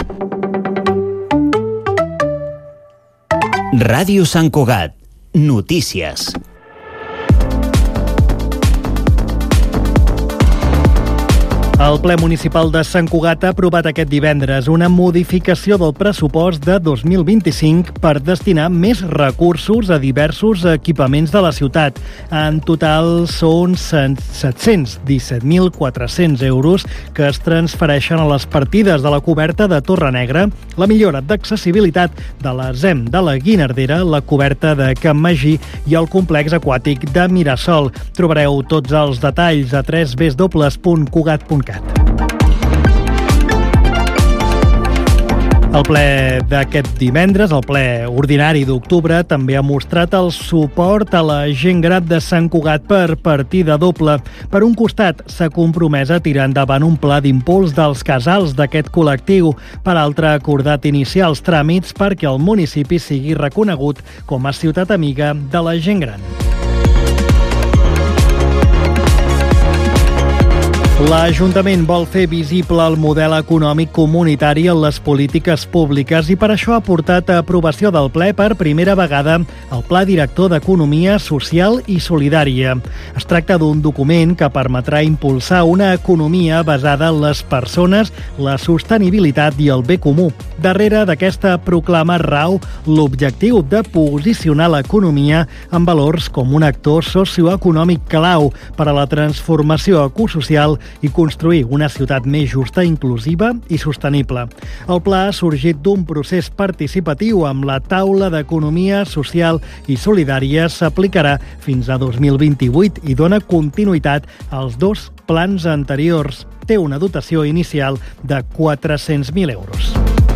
Ràdio Sant Cugat. Notícies. El ple municipal de Sant Cugat ha aprovat aquest divendres una modificació del pressupost de 2025 per destinar més recursos a diversos equipaments de la ciutat. En total són 717.400 euros que es transfereixen a les partides de la coberta de Torre Negra, la millora d'accessibilitat de la ZEM de la Guinardera, la coberta de Can Magí i el complex aquàtic de Mirasol. Trobareu tots els detalls a www.cugat.cat. El ple d'aquest divendres, el ple ordinari d'octubre, també ha mostrat el suport a la gent gran de Sant Cugat per partida doble. Per un costat, s'ha compromès a tirar endavant un pla d'impuls dels casals d'aquest col·lectiu. Per altre, ha acordat iniciar els tràmits perquè el municipi sigui reconegut com a ciutat amiga de la gent gran. L'Ajuntament vol fer visible el model econòmic comunitari en les polítiques públiques i per això ha portat a aprovació del ple per primera vegada el Pla Director d'Economia Social i Solidària. Es tracta d'un document que permetrà impulsar una economia basada en les persones, la sostenibilitat i el bé comú. Darrere d'aquesta proclama rau l'objectiu de posicionar l'economia en valors com un actor socioeconòmic clau per a la transformació ecosocial i construir una ciutat més justa, inclusiva i sostenible. El pla ha sorgit d'un procés participatiu amb la taula d'economia social i solidària. S'aplicarà fins a 2028 i dona continuïtat als dos plans anteriors. Té una dotació inicial de 400.000 euros.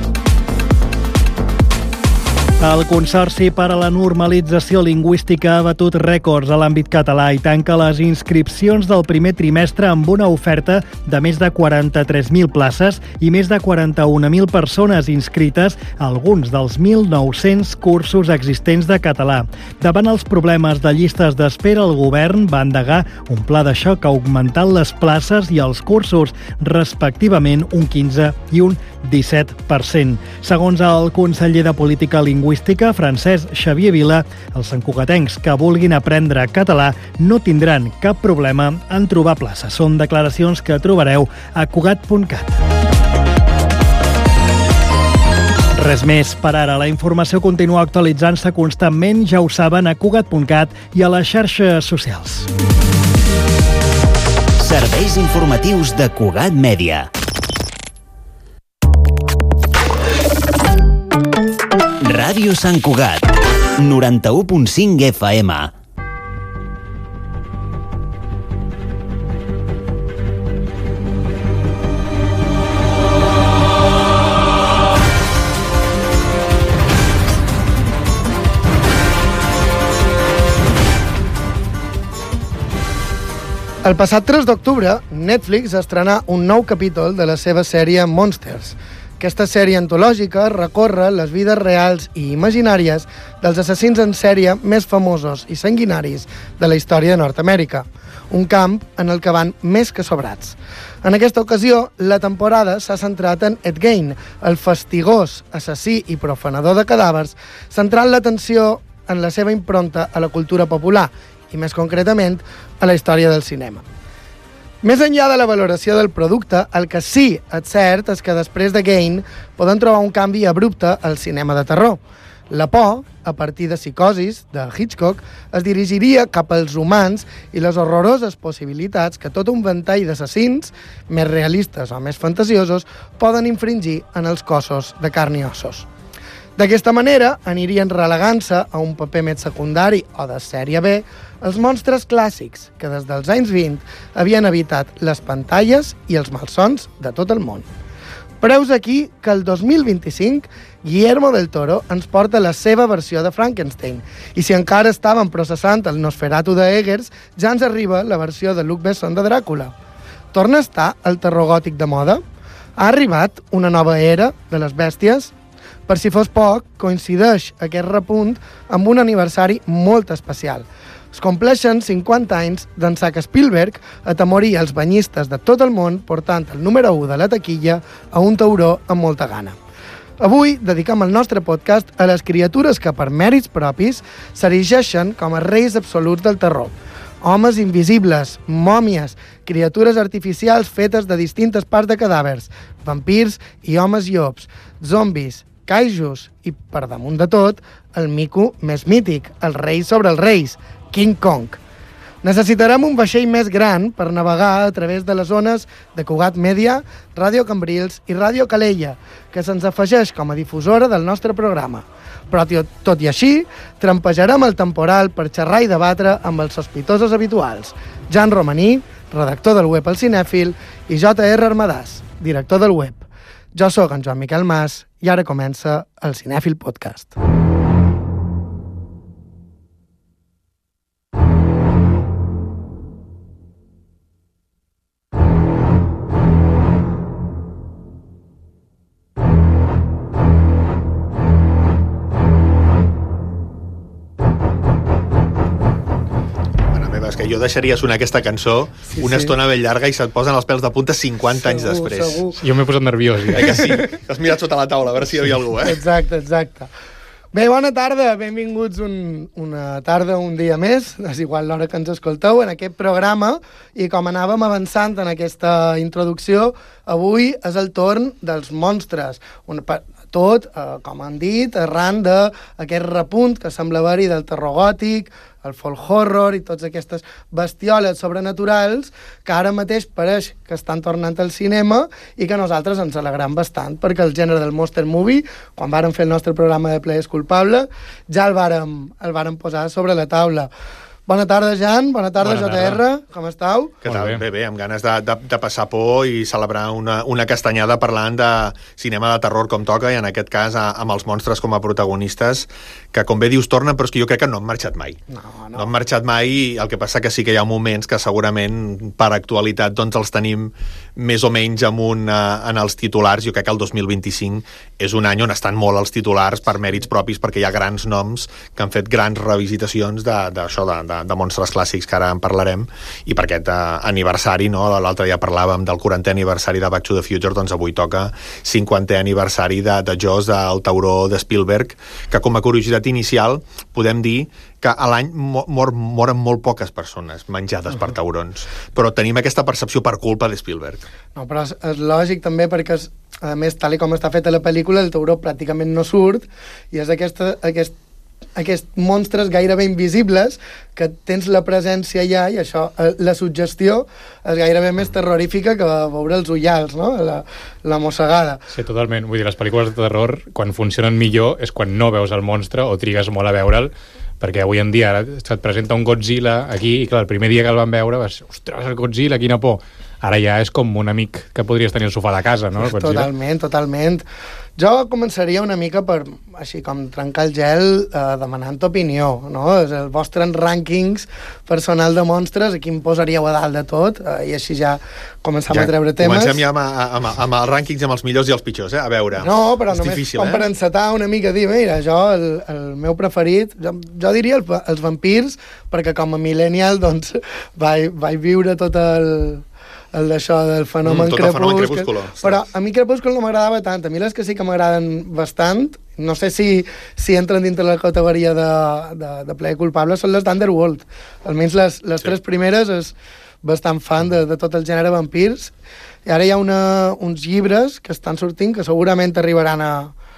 El Consorci per a la Normalització Lingüística ha batut rècords a l'àmbit català i tanca les inscripcions del primer trimestre amb una oferta de més de 43.000 places i més de 41.000 persones inscrites a alguns dels 1.900 cursos existents de català. Davant els problemes de llistes d'espera, el govern va endegar un pla de xoc augmentant les places i els cursos, respectivament un 15 i un 17%. Segons el conseller de Política Lingüística, Francesc Xavier Vila, els santcugatencs que vulguin aprendre català no tindran cap problema en trobar places. Són declaracions que trobareu a cugat.cat. Res més per ara. La informació continua actualitzant-se constantment, ja ho saben, a cugat.cat i a les xarxes socials. Serveis informatius de Cugat Mèdia. Ràdio Sant Cugat, 91.5 FM. El passat 3 d'octubre, Netflix estrenà un nou capítol de la seva sèrie Monsters. Aquesta sèrie antològica recorre les vides reals i imaginàries dels assassins en sèrie més famosos i sanguinaris de la història de Nord-Amèrica, un camp en el que van més que sobrats. En aquesta ocasió, la temporada s'ha centrat en Ed Gein, el fastigós assassí i profanador de cadàvers, centrant l'atenció en la seva impronta a la cultura popular i, més concretament, a la història del cinema. Més enllà de la valoració del producte, el que sí és cert és que després de Gein poden trobar un canvi abrupte al cinema de terror. La por, a partir de Psicosis, de Hitchcock, es dirigiria cap als humans i les horroroses possibilitats que tot un ventall d'assassins, més realistes o més fantasiosos, poden infringir en els cossos de carn i ossos. D'aquesta manera, anirien relegant-se a un paper més secundari o de sèrie B els monstres clàssics que des dels anys 20 havien habitat les pantalles i els malsons de tot el món. Però heus aquí que el 2025 Guillermo del Toro ens porta la seva versió de Frankenstein i si encara estàvem processant el Nosferatu de Eggers, ja ens arriba la versió de Luc Besson de Dràcula. Torna a estar el terror gòtic de moda? Ha arribat una nova era de les bèsties? Per si fos poc, coincideix aquest repunt amb un aniversari molt especial. Es compleixen 50 anys d'ençà que Spielberg atemoria els banyistes de tot el món portant el número 1 de la taquilla a un tauró amb molta gana. Avui dediquem el nostre podcast a les criatures que per mèrits propis s'erigeixen com a reis absoluts del terror. Homes invisibles, mòmies, criatures artificials fetes de distintes parts de cadàvers, vampirs i homes llops, zombis, kaijus i, per damunt de tot, el mico més mític, el rei sobre els reis, King Kong. Necessitarem un vaixell més gran per navegar a través de les zones de Cugat Mèdia, Ràdio Cambrils i Ràdio Calella, que se'ns afegeix com a difusora del nostre programa. Però, tot i així, trampejarem el temporal per xerrar i debatre amb els sospitosos habituals. Jan Romaní, redactor del web El Cinèfil, i J.R. Armadàs, director del web. Jo sóc en Joan Miquel Mas i ara comença el Cinèfil Podcast. És que jo deixaria sonar aquesta cançó una estona ben llarga i se't posen els pèls de punta 50 anys després. Segur. Jo m'he posat nerviós. Ja. Que sí? Has mirat sota la taula a veure si hi havia algú, Exacte. Bé, bona tarda, benvinguts una tarda, un dia més, és igual l'hora que ens escolteu, en aquest programa, i com anàvem avançant en aquesta introducció, avui és el torn dels monstres. Tot, com han dit, arran d'aquest repunt que sembla haver-hi del terror gòtic, el folk horror i totes aquestes bestioles sobrenaturals que ara mateix pareix que estan tornant al cinema i que nosaltres ens alegrem bastant, perquè el gènere del monster movie, quan vàrem fer el nostre programa de Plaer Culpable, ja el vàrem posar sobre la taula. Bona tarda, Jan. Bona tarda, JR. Com esteu? Què tal? Bé, amb ganes de passar por i celebrar una castanyada parlant de cinema de terror com toca, i en aquest cas amb els monstres com a protagonistes, que com bé dius tornen, però és que jo crec que no han marxat mai. No han marxat mai, i el que passa que sí que hi ha moments que segurament per actualitat doncs els tenim més o menys amunt en els titulars. Jo crec que el 2025 és un any on estan molt els titulars per mèrits propis, perquè hi ha grans noms que han fet grans revisitacions d'això, de monstres clàssics, que ara en parlarem, i per aquest aniversari, no? L'altre dia parlàvem del 40è aniversari de Back to the Future, doncs avui toca 50è aniversari de Jaws, del tauró de Spielberg, que com a curiositat inicial podem dir que a l'any moren molt poques persones menjades per taurons, però tenim aquesta percepció per culpa de Spielberg. No, però és lògic també, perquè a més, tal com està feta la pel·lícula, el tauró pràcticament no surt, i és aquests monstres gairebé invisibles que tens la presència allà, i això, la suggestió és gairebé més terrorífica que veure els ullals, no? La mossegada. Sí, totalment. Vull dir, les pel·lícules de terror, quan funcionen millor, és quan no veus el monstre o trigues molt a veure'l, perquè avui en dia ara se't presenta un Godzilla aquí, i clar, el primer dia que el vam veure vas, ostres, el Godzilla, quina por. Ara ja és com un amic que podries tenir al sofà de casa, no? Totalment. Jo començaria una mica per, així com trencar el gel, demanant opinió, no? Els vostres rànquings personal de monstres, aquí em posaríeu a dalt de tot, i així ja començam a treure temes. Comencem ja amb els rànquings, amb els millors i els pitjors, a veure. No, però només difícil, com per encetar una mica, dir, mira, jo, el meu preferit, jo diria els vampirs, perquè com a millennial, doncs, vaig viure tot el d'això del fenomen Crepúsculo. Però a mi Crepúsculo no m'agradava tant. A mi les que sí que m'agraden bastant, no sé si entren dintre la categoria de plaer culpable, són les d'Underworld. Almenys les tres primeres és bastant fan de tot el gènere vampirs. I ara hi ha uns llibres que estan sortint que segurament arribaran a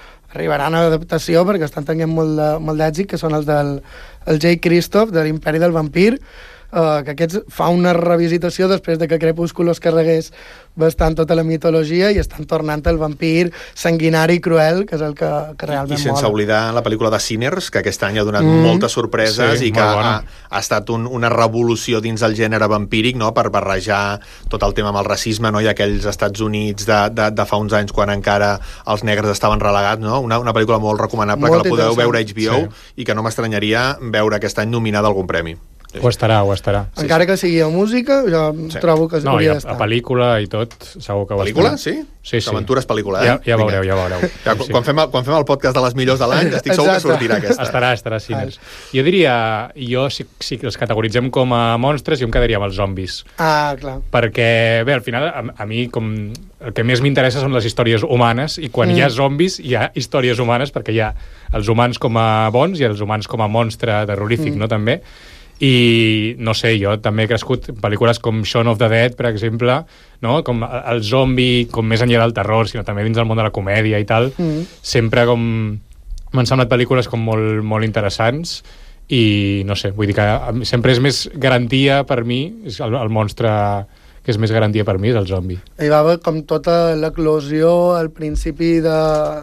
adaptació, perquè estan tenint molt d'èxit, que són els del Jake Christoph, de l'Imperi del Vampir, que aquests fa una revisitació després de que Crepúsculo es carregués bastant tota la mitologia, i estan tornant el vampir sanguinari i cruel, que és el que realment mola. I sense oblidar la pel·lícula de Sinners, que aquest any ha donat moltes sorpreses, i que ha estat una revolució dins el gènere vampíric, no? Per barrejar tot el tema amb el racisme, no? I aquells Estats Units de fa uns anys quan encara els negres estaven relegats, no? Una pel·lícula molt recomanable, que la podeu veure a HBO, i que no m'estranyaria veure aquest any nominada a algun premi. Ho estarà. Encara que sigui a música, jo trobo que hauria d'estar. A pel·lícula i tot, segur que ho pel·lícula, estarà. Sí? Aventures pel·lícula, Ja veureu. Ja, quan fem el podcast de les millors de l'any, estic segur que sortirà aquesta. Estarà a cines. Jo diria, si els categoritzem com a monstres, jo em quedaria amb els zombis. Ah, clar. Perquè, bé, al final, a mi, com el que més m'interessa són les històries humanes, i quan hi ha zombis, hi ha històries humanes, perquè hi ha els humans com a bons i els humans com a monstre terrorífic, no?, també. I, no sé, jo també he crescut en pel·lícules com Shaun of the Dead, per exemple, no?, com el zombi, com més enllà del terror, sinó també dins del món de la comèdia i tal. Sempre com m'han semblat pel·lícules com molt, molt interessants, i no sé, vull dir que sempre és més garantia per mi, el monstre que és més garantia per mi és el zombi. Hi va haver com tota l'eclosió al principi de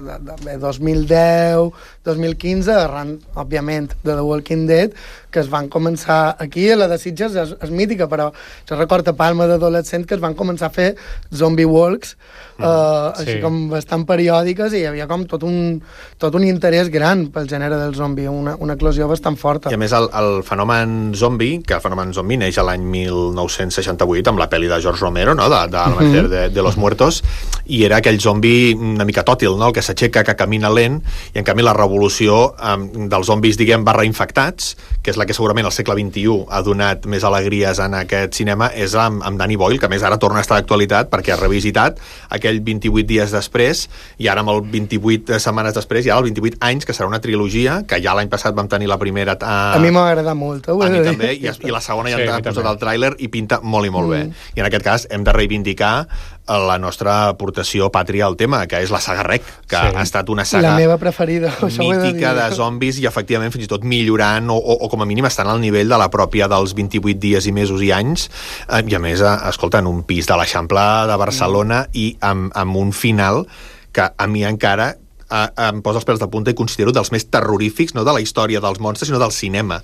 2010, 2015, arran, òbviament, de The Walking Dead, que es van començar aquí, a la de Sitges és mítica, però jo recordo a Palma d'adolescent que es van començar a fer zombie walks, així com bastant periòdiques, i hi havia com tot un interès gran pel gènere del zombi, una eclosió bastant forta. I a més el fenomen zombi, que el fenomen zombi neix a l'any 1968 amb la pel·li de George Romero, no?, de Amanecer de los Muertos, i era aquell zombi una mica tòtil, no?, el que s'aixeca, que camina lent, i en canvi la revolució dels zombis, diguem, reinfectats, que és la que segurament al segle XXI ha donat més alegries en aquest cinema, és amb Danny Boyle, que a més ara torna a estar d'actualitat perquè ha revisitat aquell 28 dies després, i ara amb el 28 setmanes després, i ara el 28 anys, que serà una trilogia, que ja l'any passat vam tenir la primera... A mi m'ha agradat molt. A mi també, i la segona ja ha posat el tràiler i pinta molt i molt bé. I en aquest cas hem de reivindicar la nostra aportació pàtria al tema, que és la saga REC, que ha estat una saga la meva preferida, mítica de zombis, i efectivament fins i tot millorant o com a mínim estan al nivell de la pròpia dels 28 dies i mesos i anys, i a més, escolta, en un pis de l'Eixample de Barcelona i amb un final que a mi encara em posa els pèls de punta i considero dels més terrorífics, no de la història dels monstres, sinó del cinema.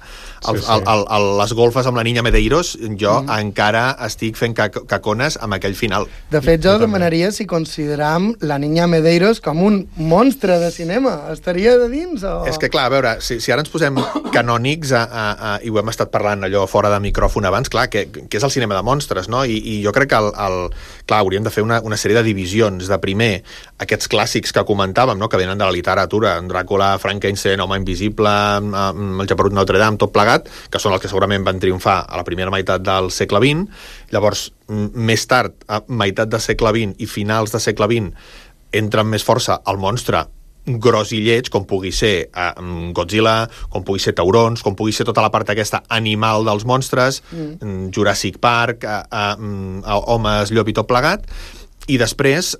Les golfes amb la Niña Medeiros, jo encara estic fent cacones amb aquell final. De fet, jo demanaria si consideram la Niña Medeiros com un monstre de cinema. Estaria de dins? O... És que, clar, a veure, si ara ens posem canònics, i ho hem estat parlant allò fora de micròfon abans, clar, que és el cinema de monstres, no? I jo crec que clar, hauríem de fer una sèrie de divisions. De primer, aquests clàssics que comentàvem, no?, que venen de la literatura, Dràcula, Frankenstein, Home Invisible, el Japerut Notre Dame, tot plegat, que són els que segurament van triomfar a la primera meitat del segle XX. Llavors, més tard, a meitat del segle XX i finals del segle XX, entra amb més força el monstre gros i lleig, com pugui ser Godzilla, com pugui ser taurons, com pugui ser tota la part aquesta animal dels monstres, Jurassic Park, homes, llop i tot plegat, i després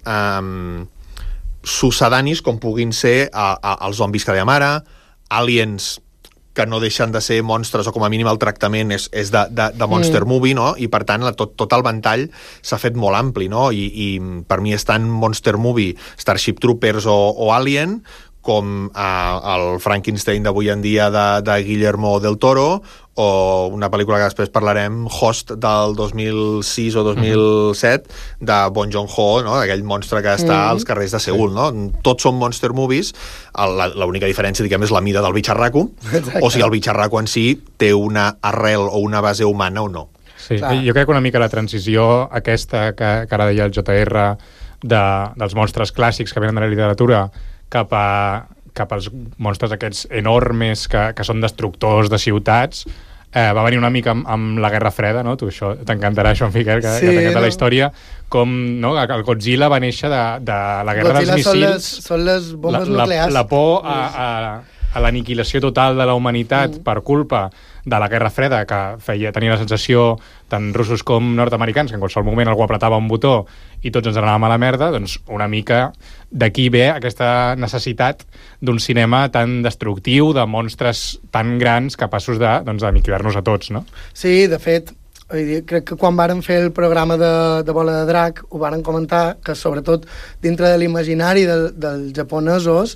succedanis com puguin ser els zombis que dèiem ara, aliens que no deixen de ser monstres, o com a mínim el tractament és de monster movie, no? I per tant tot el ventall s'ha fet molt ampli, no? I per mi és tant monster movie, Starship Troopers o Alien, com el Frankenstein d'avui en dia de Guillermo del Toro, o una pel·lícula que després parlarem, Host, del 2006 o 2007, de Bong Joon-ho, no?, aquell monstre que està als carrers de Seul, no? Tots són monster movies, l'única diferència, diguem, és la mida del bitxarraco, o si el bitxarraco en si té una arrel o una base humana o no. Sí, jo crec que una mica la transició aquesta que ara deia el JR dels monstres clàssics que venen de la literatura cap als monstres aquests enormes que són destructors de ciutats, va venir una mica amb la Guerra Freda, no? Tu això t'encantarà, això, Miquel, que t'encanta la història, com, no?, el Godzilla va néixer de la Guerra dels Míssils. Són les bombes nuclears. La por a l'aniquilació total de la humanitat per culpa de la Guerra Freda, que tenia la sensació, tant russos com nord-americans, que en qualsevol moment algú apretava un botó i tots ens anàvem a la merda, doncs una mica d'aquí ve aquesta necessitat d'un cinema tan destructiu, de monstres tan grans, capaços d'aniquilar-nos a tots, no? Sí, de fet, crec que quan varen fer el programa de Bola de Drac ho varen comentar, que sobretot dintre de l'imaginari dels japonesos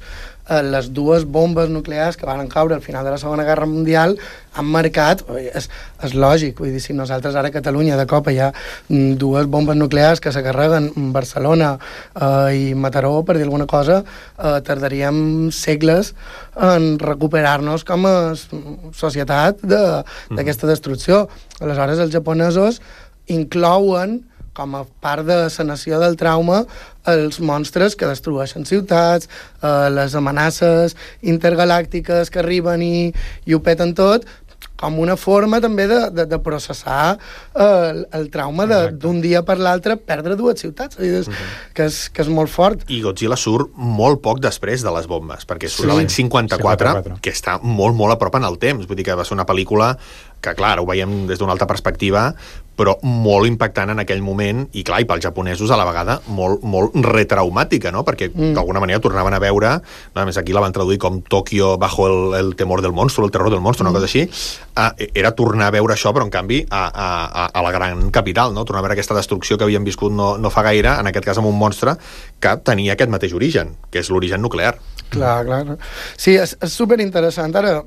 les dues bombes nuclears que van caure al final de la Segona Guerra Mundial han marcat, és lògic, vull dir, si nosaltres ara a Catalunya de cop hi ha dues bombes nuclears que se carreguen en Barcelona i Mataró, per dir alguna cosa, tardaríem segles en recuperar-nos com a societat d'aquesta destrucció. Aleshores, els japonesos inclouen com a part de sanació del trauma els monstres que destrueixen ciutats, les amenaces intergalàctiques que arriben i ho peten tot, com una forma també de processar el trauma d'un dia per l'altre perdre dues ciutats, que és molt fort. I Godzilla surt molt poc després de les bombes, perquè surt l'any 54, que està molt, molt a prop en el temps. Vull dir que va ser una pel·lícula que, clar, ho veiem des d'una altra perspectiva, però molt impactant en aquell moment, i clar, i pels japonesos a la vegada molt, molt retraumàtica, no? Perquè d'alguna manera tornaven a veure, a més aquí la van traduir com Tòquio bajo el temor del monstru, el terror del monstru, una cosa així, era tornar a veure això, però en canvi a la gran capital, no? Tornar a veure aquesta destrucció que havíem viscut no fa gaire, en aquest cas amb un monstre que tenia aquest mateix origen, que és l'origen nuclear. Clar. Sí, és superinteressant. Ara,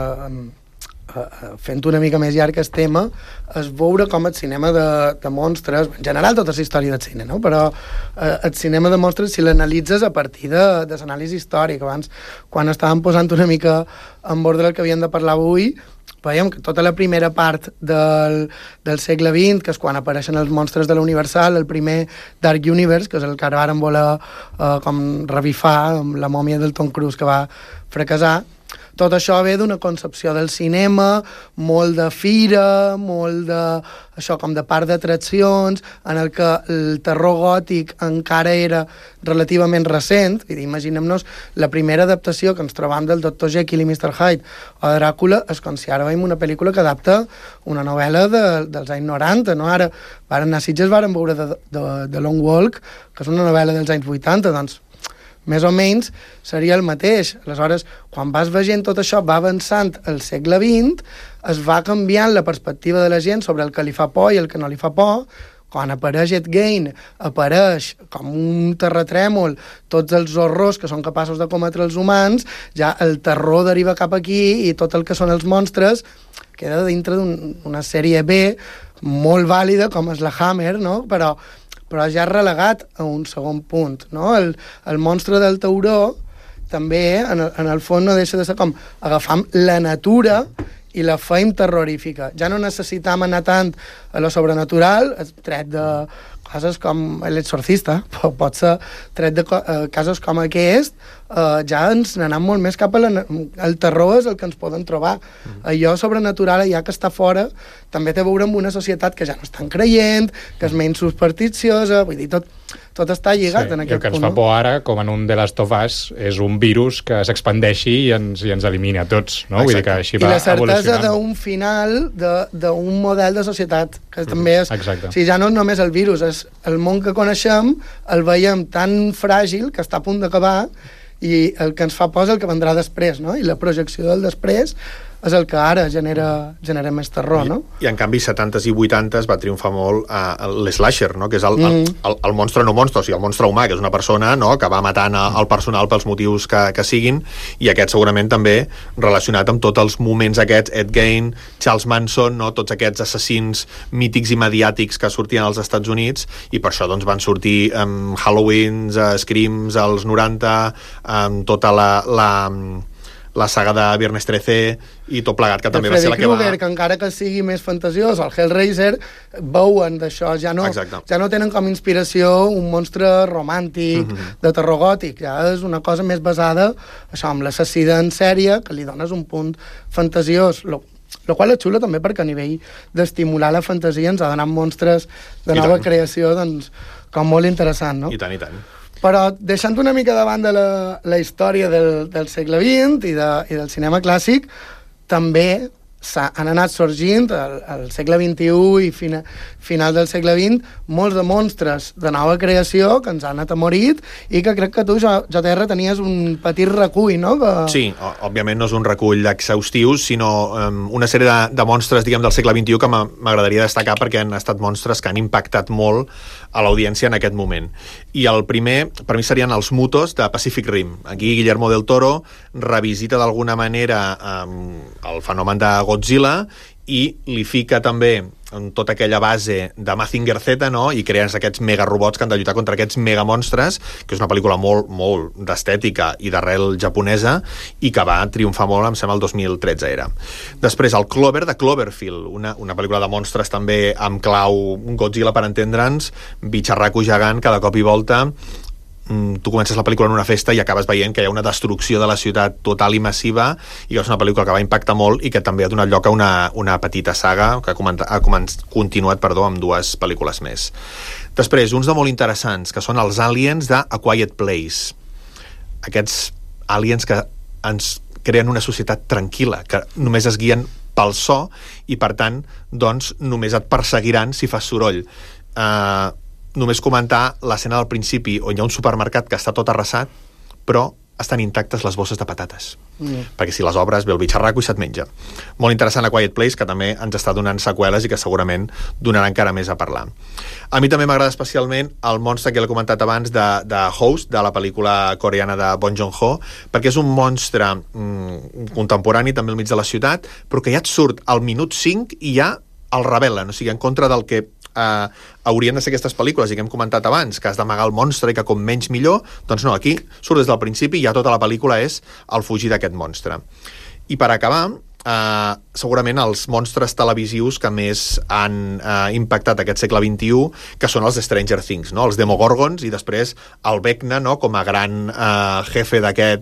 fent una mica més llarg el tema, és veure com el cinema de monstres, en general tota la història del cine, no? Però el cinema de monstres, si l'analitzes a partir de l'anàlisi històric, abans, quan estàvem posant una mica en ordre el que havíem de parlar avui, veiem que tota la primera part del segle XX, que és quan apareixen els monstres de la Universal, el primer Dark Universe, que és el que ara varen voler com revifar amb la mòmia del Tom Cruise que va fracassar, tot això ve d'una concepció del cinema, molt de fira, molt de, això, com de parc d'atraccions, en el que el terror gòtic encara era relativament recent. Imaginem-nos la primera adaptació que ens trobam del Dr. Jekyll i Mr. Hyde o de Dràcula, és com si ara veiem una pel·lícula que adapta una novel·la dels anys 90, no? Ara, a Sitges varen veure The Long Walk, que és una novel·la dels anys 80, doncs més o menys seria el mateix. Aleshores, quan vas veient tot això, va avançant el segle XX, es va canviant la perspectiva de la gent sobre el que li fa por i el que no li fa por. Quan apareix Ed Gein, apareix com un terratrèmol tots els horrors que són capaços de cometre els humans, ja el terror deriva cap aquí i tot el que són els monstres queda dintre d'una sèrie B molt vàlida com és la Hammer, no? Però ja relegat a un segon punt, no? El monstre del tauró també, en el fons, no deixa de ser com agafam la natura i la feim terrorífica. Ja no necessitam anar tant a lo sobrenatural, tret de casos com l'exorcista, pot ser tret de casos com aquest, ja ens n'anem molt més cap a el terror és el que ens poden trobar. Allò sobrenatural, allà que està fora, també té a veure amb una societat que ja no estan creient, que és menys supersticiosa, vull dir, tot està lligat en aquest punt. El que ens fa por ara, com en un The Last of Us, és un virus que s'expandeixi i ens elimina a tots, no? Vull dir que així va evolucionant. I la certesa d'un final d'un model de societat, que també és... Exacte. Si ja no és només el virus, és el món que coneixem, el veiem tan fràgil que està a punt d'acabar i el que ens fa por és el que vendrà després, no? I la projecció del després és el que ara genera més terror, no? I en canvi, 70s i 80s va triomfar molt l'slasher, no? Que és el monstre no monstre, o sigui, el monstre humà, que és una persona, no? Que va matant el personal pels motius que siguin, i aquest segurament també relacionat amb tots els moments aquests, Ed Gein, Charles Manson, no? Tots aquests assassins mítics i mediàtics que sortien als Estats Units, i per això doncs, van sortir Halloweens, Screams als 90, amb tota la saga de Viernes 13 i tot plegat, que també va ser la que va... Krueger, que encara que sigui més fantasiós, el Hellraiser, veuen d'això, ja no tenen com inspiració un monstre romàntic de terror gòtic, ja és una cosa més basada això, amb l'assassinat en sèrie, que li dones un punt fantasiós, lo qual és xulo també perquè a nivell d'estimular la fantasia ens ha donat monstres de nova creació, doncs, com molt interessant, no? I tant, i tant. Però deixant una mica de banda la història del segle XX i del cinema clàssic, també han anat sorgint al segle XXI i final del segle XX molts de monstres de nova creació que ens han anat amorit i que crec que tu, JR, tenies un petit recull, no? Sí, òbviament no és un recull exhaustiu, sinó una sèrie de monstres, diguem, del segle XXI que m'agradaria destacar perquè han estat monstres que han impactat molt a l'audiència en aquest moment. I el primer, per mi, serien els Mutos de Pacific Rim. Aquí Guillermo del Toro revisita d'alguna manera el fenomen de Godzilla i li fica també en tota aquella base de Mazinger Z, no? I creen aquests megarobots que han de lluitar contra aquests megamonstres, que és una pel·lícula molt, molt d'estètica i d'arrel japonesa i que va triomfar molt, em sembla, el 2013 era. Després, el Clover, de Cloverfield, una pel·lícula de monstres també amb clau Godzilla, per entendre'ns, bitxarraco gegant, cada cop i volta. Tu comences la pel·lícula en una festa i acabes veient que hi ha una destrucció de la ciutat total i massiva, i que és una pel·lícula que va impactar molt i que també ha donat lloc a una petita saga que ha continuat amb 2 pel·lícules més. Després, uns de molt interessants, que són els Aliens de A Quiet Place. Aquests aliens que ens creen una societat tranquil·la, que només es guien pel so i, per tant, doncs, només et perseguiran si fas soroll. Només comentar l'escena del principi on hi ha un supermercat que està tot arrasat, però estan intactes les bosses de patates. Perquè si les obres ve el bitxarraco i se't menja. Molt interessant A Quiet Place, que també ens està donant seqüeles i que segurament donarà encara més a parlar. A mi també m'agrada especialment el monstre que l'he comentat abans de Host, de la pel·lícula coreana de Bong Joon-ho, perquè és un monstre contemporani també al mig de la ciutat, però que ja et surt al minut 5 i ja el revelen, o sigui, en contra del que haurien de ser aquestes pel·lícules i que hem comentat abans, que has d'amagar el monstre i que com menys millor, doncs no, aquí surt des del principi i ja tota la pel·lícula és el fugir d'aquest monstre. I per acabar, segurament els monstres televisius que més han impactat aquest segle XXI, que són els Stranger Things, no? Els Demogorgons i després el Vecna, no? Com a gran jefe d'aquest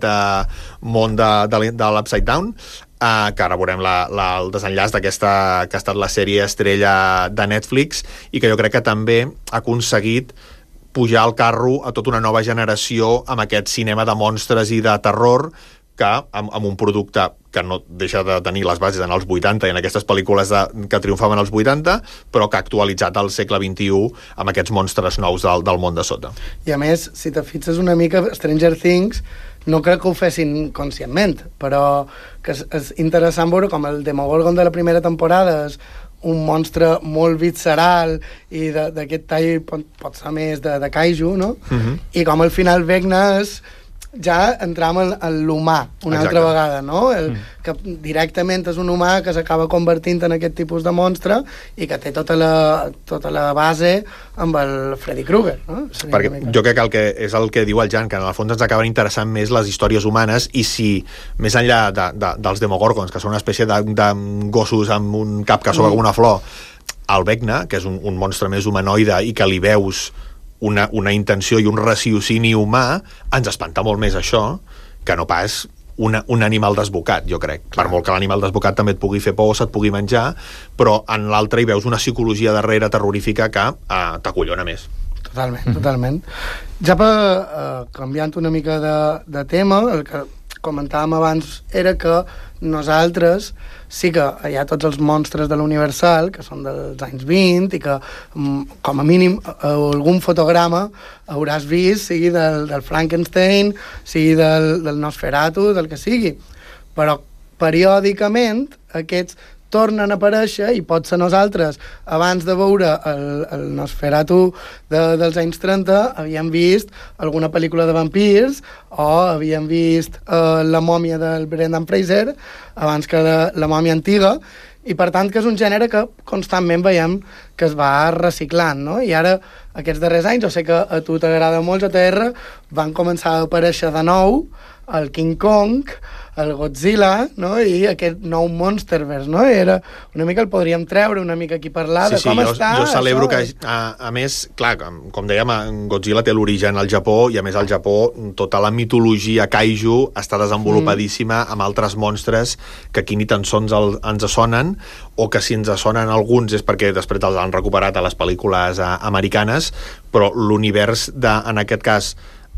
món de l'Upside Down, que ara veurem el desenllaç d'aquesta que ha estat la sèrie estrella de Netflix i que jo crec que també ha aconseguit pujar al carro a tota una nova generació amb aquest cinema de monstres i de terror, que amb un producte que no deixa de tenir les bases en els 80 i en aquestes pel·lícules que triomfaven als 80, però que ha actualitzat al segle XXI amb aquests monstres nous del món de sota. I a més, si te fixes una mica, Stranger Things no crec que ho fessin conscientment, però que és interessant veure com el Demogorgon de la primera temporada és un monstre molt visceral i d'aquest tall pot ser més de kaiju, no? I com al final Vecna és ja entram en l'humà una altra vegada, no? Que directament és un humà que s'acaba convertint en aquest tipus de monstre i que té tota la base amb el Freddy Krueger, no? Perquè jo crec que és el que diu el Jan, que en el fons ens acaben interessant més les històries humanes, i si més enllà dels Demogorgons, que són una espècie de gossos amb un cap que soga una flor, el Vecna, que és un monstre més humanoide i que li veus una intenció i un raciocini humà, ens espanta molt més això que no pas un animal desbocat, jo crec. Per molt que l'animal desbocat també et pugui fer por o se't pugui menjar, però en l'altre hi veus una psicologia darrere terrorífica que t'acollona més. Totalment. Ja canviant una mica de tema, el que comentàvem abans era que nosaltres sí que hi ha tots els monstres de l'Universal, que són dels anys 20, i que com a mínim algun fotograma hauràs vist, sigui del Frankenstein, sigui del Nosferatu, del que sigui. Però periòdicament aquests tornen a aparèixer i pot ser nosaltres, abans de veure el Nosferatu dels anys 30, havíem vist alguna pel·lícula de vampirs o havíem vist la mòmia del Brendan Fraser abans que la mòmia antiga, i per tant que és un gènere que constantment veiem que es va reciclant, no? I ara, aquests darrers anys, jo sé que a tu t'agrada molt, JTR, van començar a aparèixer de nou el King Kong, el Godzilla, no? I aquest nou Monsterverse, no? Era una mica el podríem treure, una mica aquí parlar de com està. Jo celebro que, a més, clar, com dèiem, Godzilla té l'origen al Japó, i a més al Japó tota la mitologia kaiju està desenvolupadíssima amb altres monstres que aquí ni tan sols ens sonen, o que si ens sonen alguns és perquè després els han recuperat a les pel·lícules americanes, però l'univers en aquest cas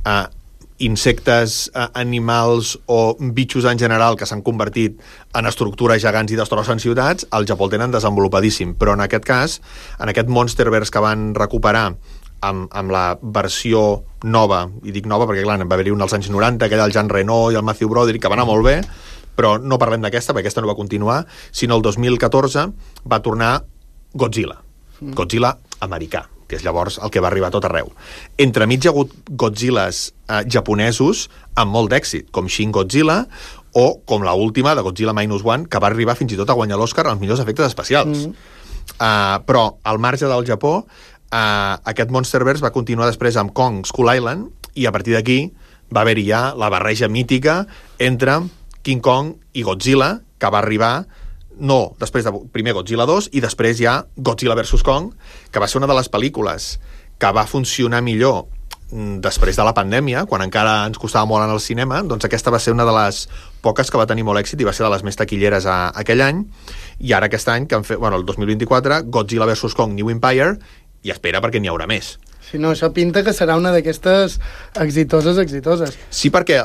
insectes, animals o bitxos en general que s'han convertit en estructures gegants i destrossen ciutats, al Japó el tenen desenvolupadíssim. Però en aquest cas, en aquest Monsterverse que van recuperar amb la versió nova, i dic nova perquè clar, va haver-hi un als anys 90, aquell del Jean Reno i el Matthew Broderick, que va anar molt bé, però no parlem d'aquesta, perquè aquesta no va continuar, sinó el 2014 va tornar Godzilla americà, que és llavors el que va arribar a tot arreu. Entremig hi ha hagut Godzillas japonesos amb molt d'èxit, com Shin Godzilla, o com la última de Godzilla -1, que va arribar fins i tot a guanyar l'Oscar als millors efectes especials. Però, al marge del Japó, aquest Monsterverse va continuar després amb Kong Skull Island, i a partir d'aquí va haver-hi ja la barreja mítica entre King Kong i Godzilla, que va arribar després de primer Godzilla 2 i després ja Godzilla vs. Kong, que va ser una de les pel·lícules que va funcionar millor després de la pandèmia, quan encara ens costava molt anar al cinema. Doncs aquesta va ser una de les poques que va tenir molt èxit i va ser de les més taquilleres aquell any. I ara aquest any, que han fet, el 2024, Godzilla vs. Kong New Empire, i espera perquè n'hi haurà més. Sí, no, això pinta que serà una d'aquestes exitoses. Sí, perquè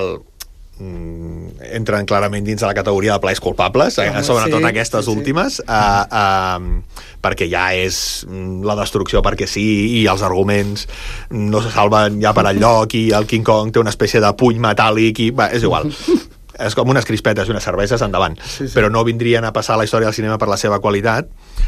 entren clarament dins de la categoria de plaers culpables, sobretot aquestes últimes, perquè ja és la destrucció perquè sí, i els arguments no se salven ja per enlloc, i el King Kong té una espècie de puny metàl·lic, i és igual. És com unes crispetes i unes cerveses, endavant. Sí. Però no vindrien a passar a la història del cinema per la seva qualitat.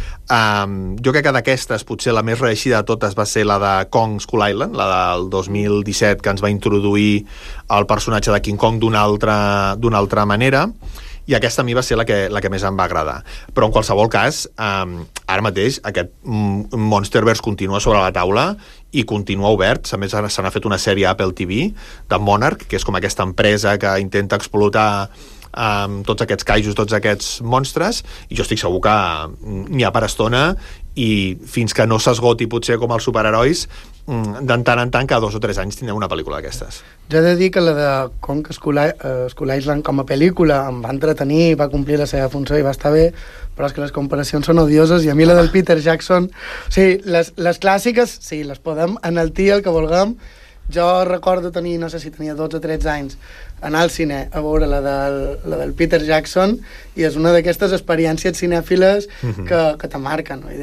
Jo crec que d'aquestes potser la més reeixida de totes va ser la de Kong Skull Island, la del 2017, que ens va introduir el personatge de King Kong d'una altra manera, i aquesta a mi va ser la que més em va agradar. Però en qualsevol cas, ara mateix aquest Monsterverse continua sobre la taula i continua obert. A més, se n'ha fet una sèrie a Apple TV de Monarch, que és com aquesta empresa que intenta explotar tots aquests kaijus, tots aquests monstres, i jo estic segur que n'hi ha per estona, i fins que no s'esgoti potser com els superherois, de tant en tant, cada 2 o 3 anys tindrem una pel·lícula d'aquestes. Jo he de dir que la de Kong Skull Island com a pel·lícula em va entretenir, va complir la seva funció i va estar bé, però és que les comparacions són odioses, i a mi la del Peter Jackson, o sigui, les clàssiques, sí, les podem enaltir el que vulguem. Jo recordo tenir, no sé si tenia 12 o 13 anys, anar al cine a veure la del Peter Jackson, i és una d'aquestes experiències cinèfiles que te marquen, no?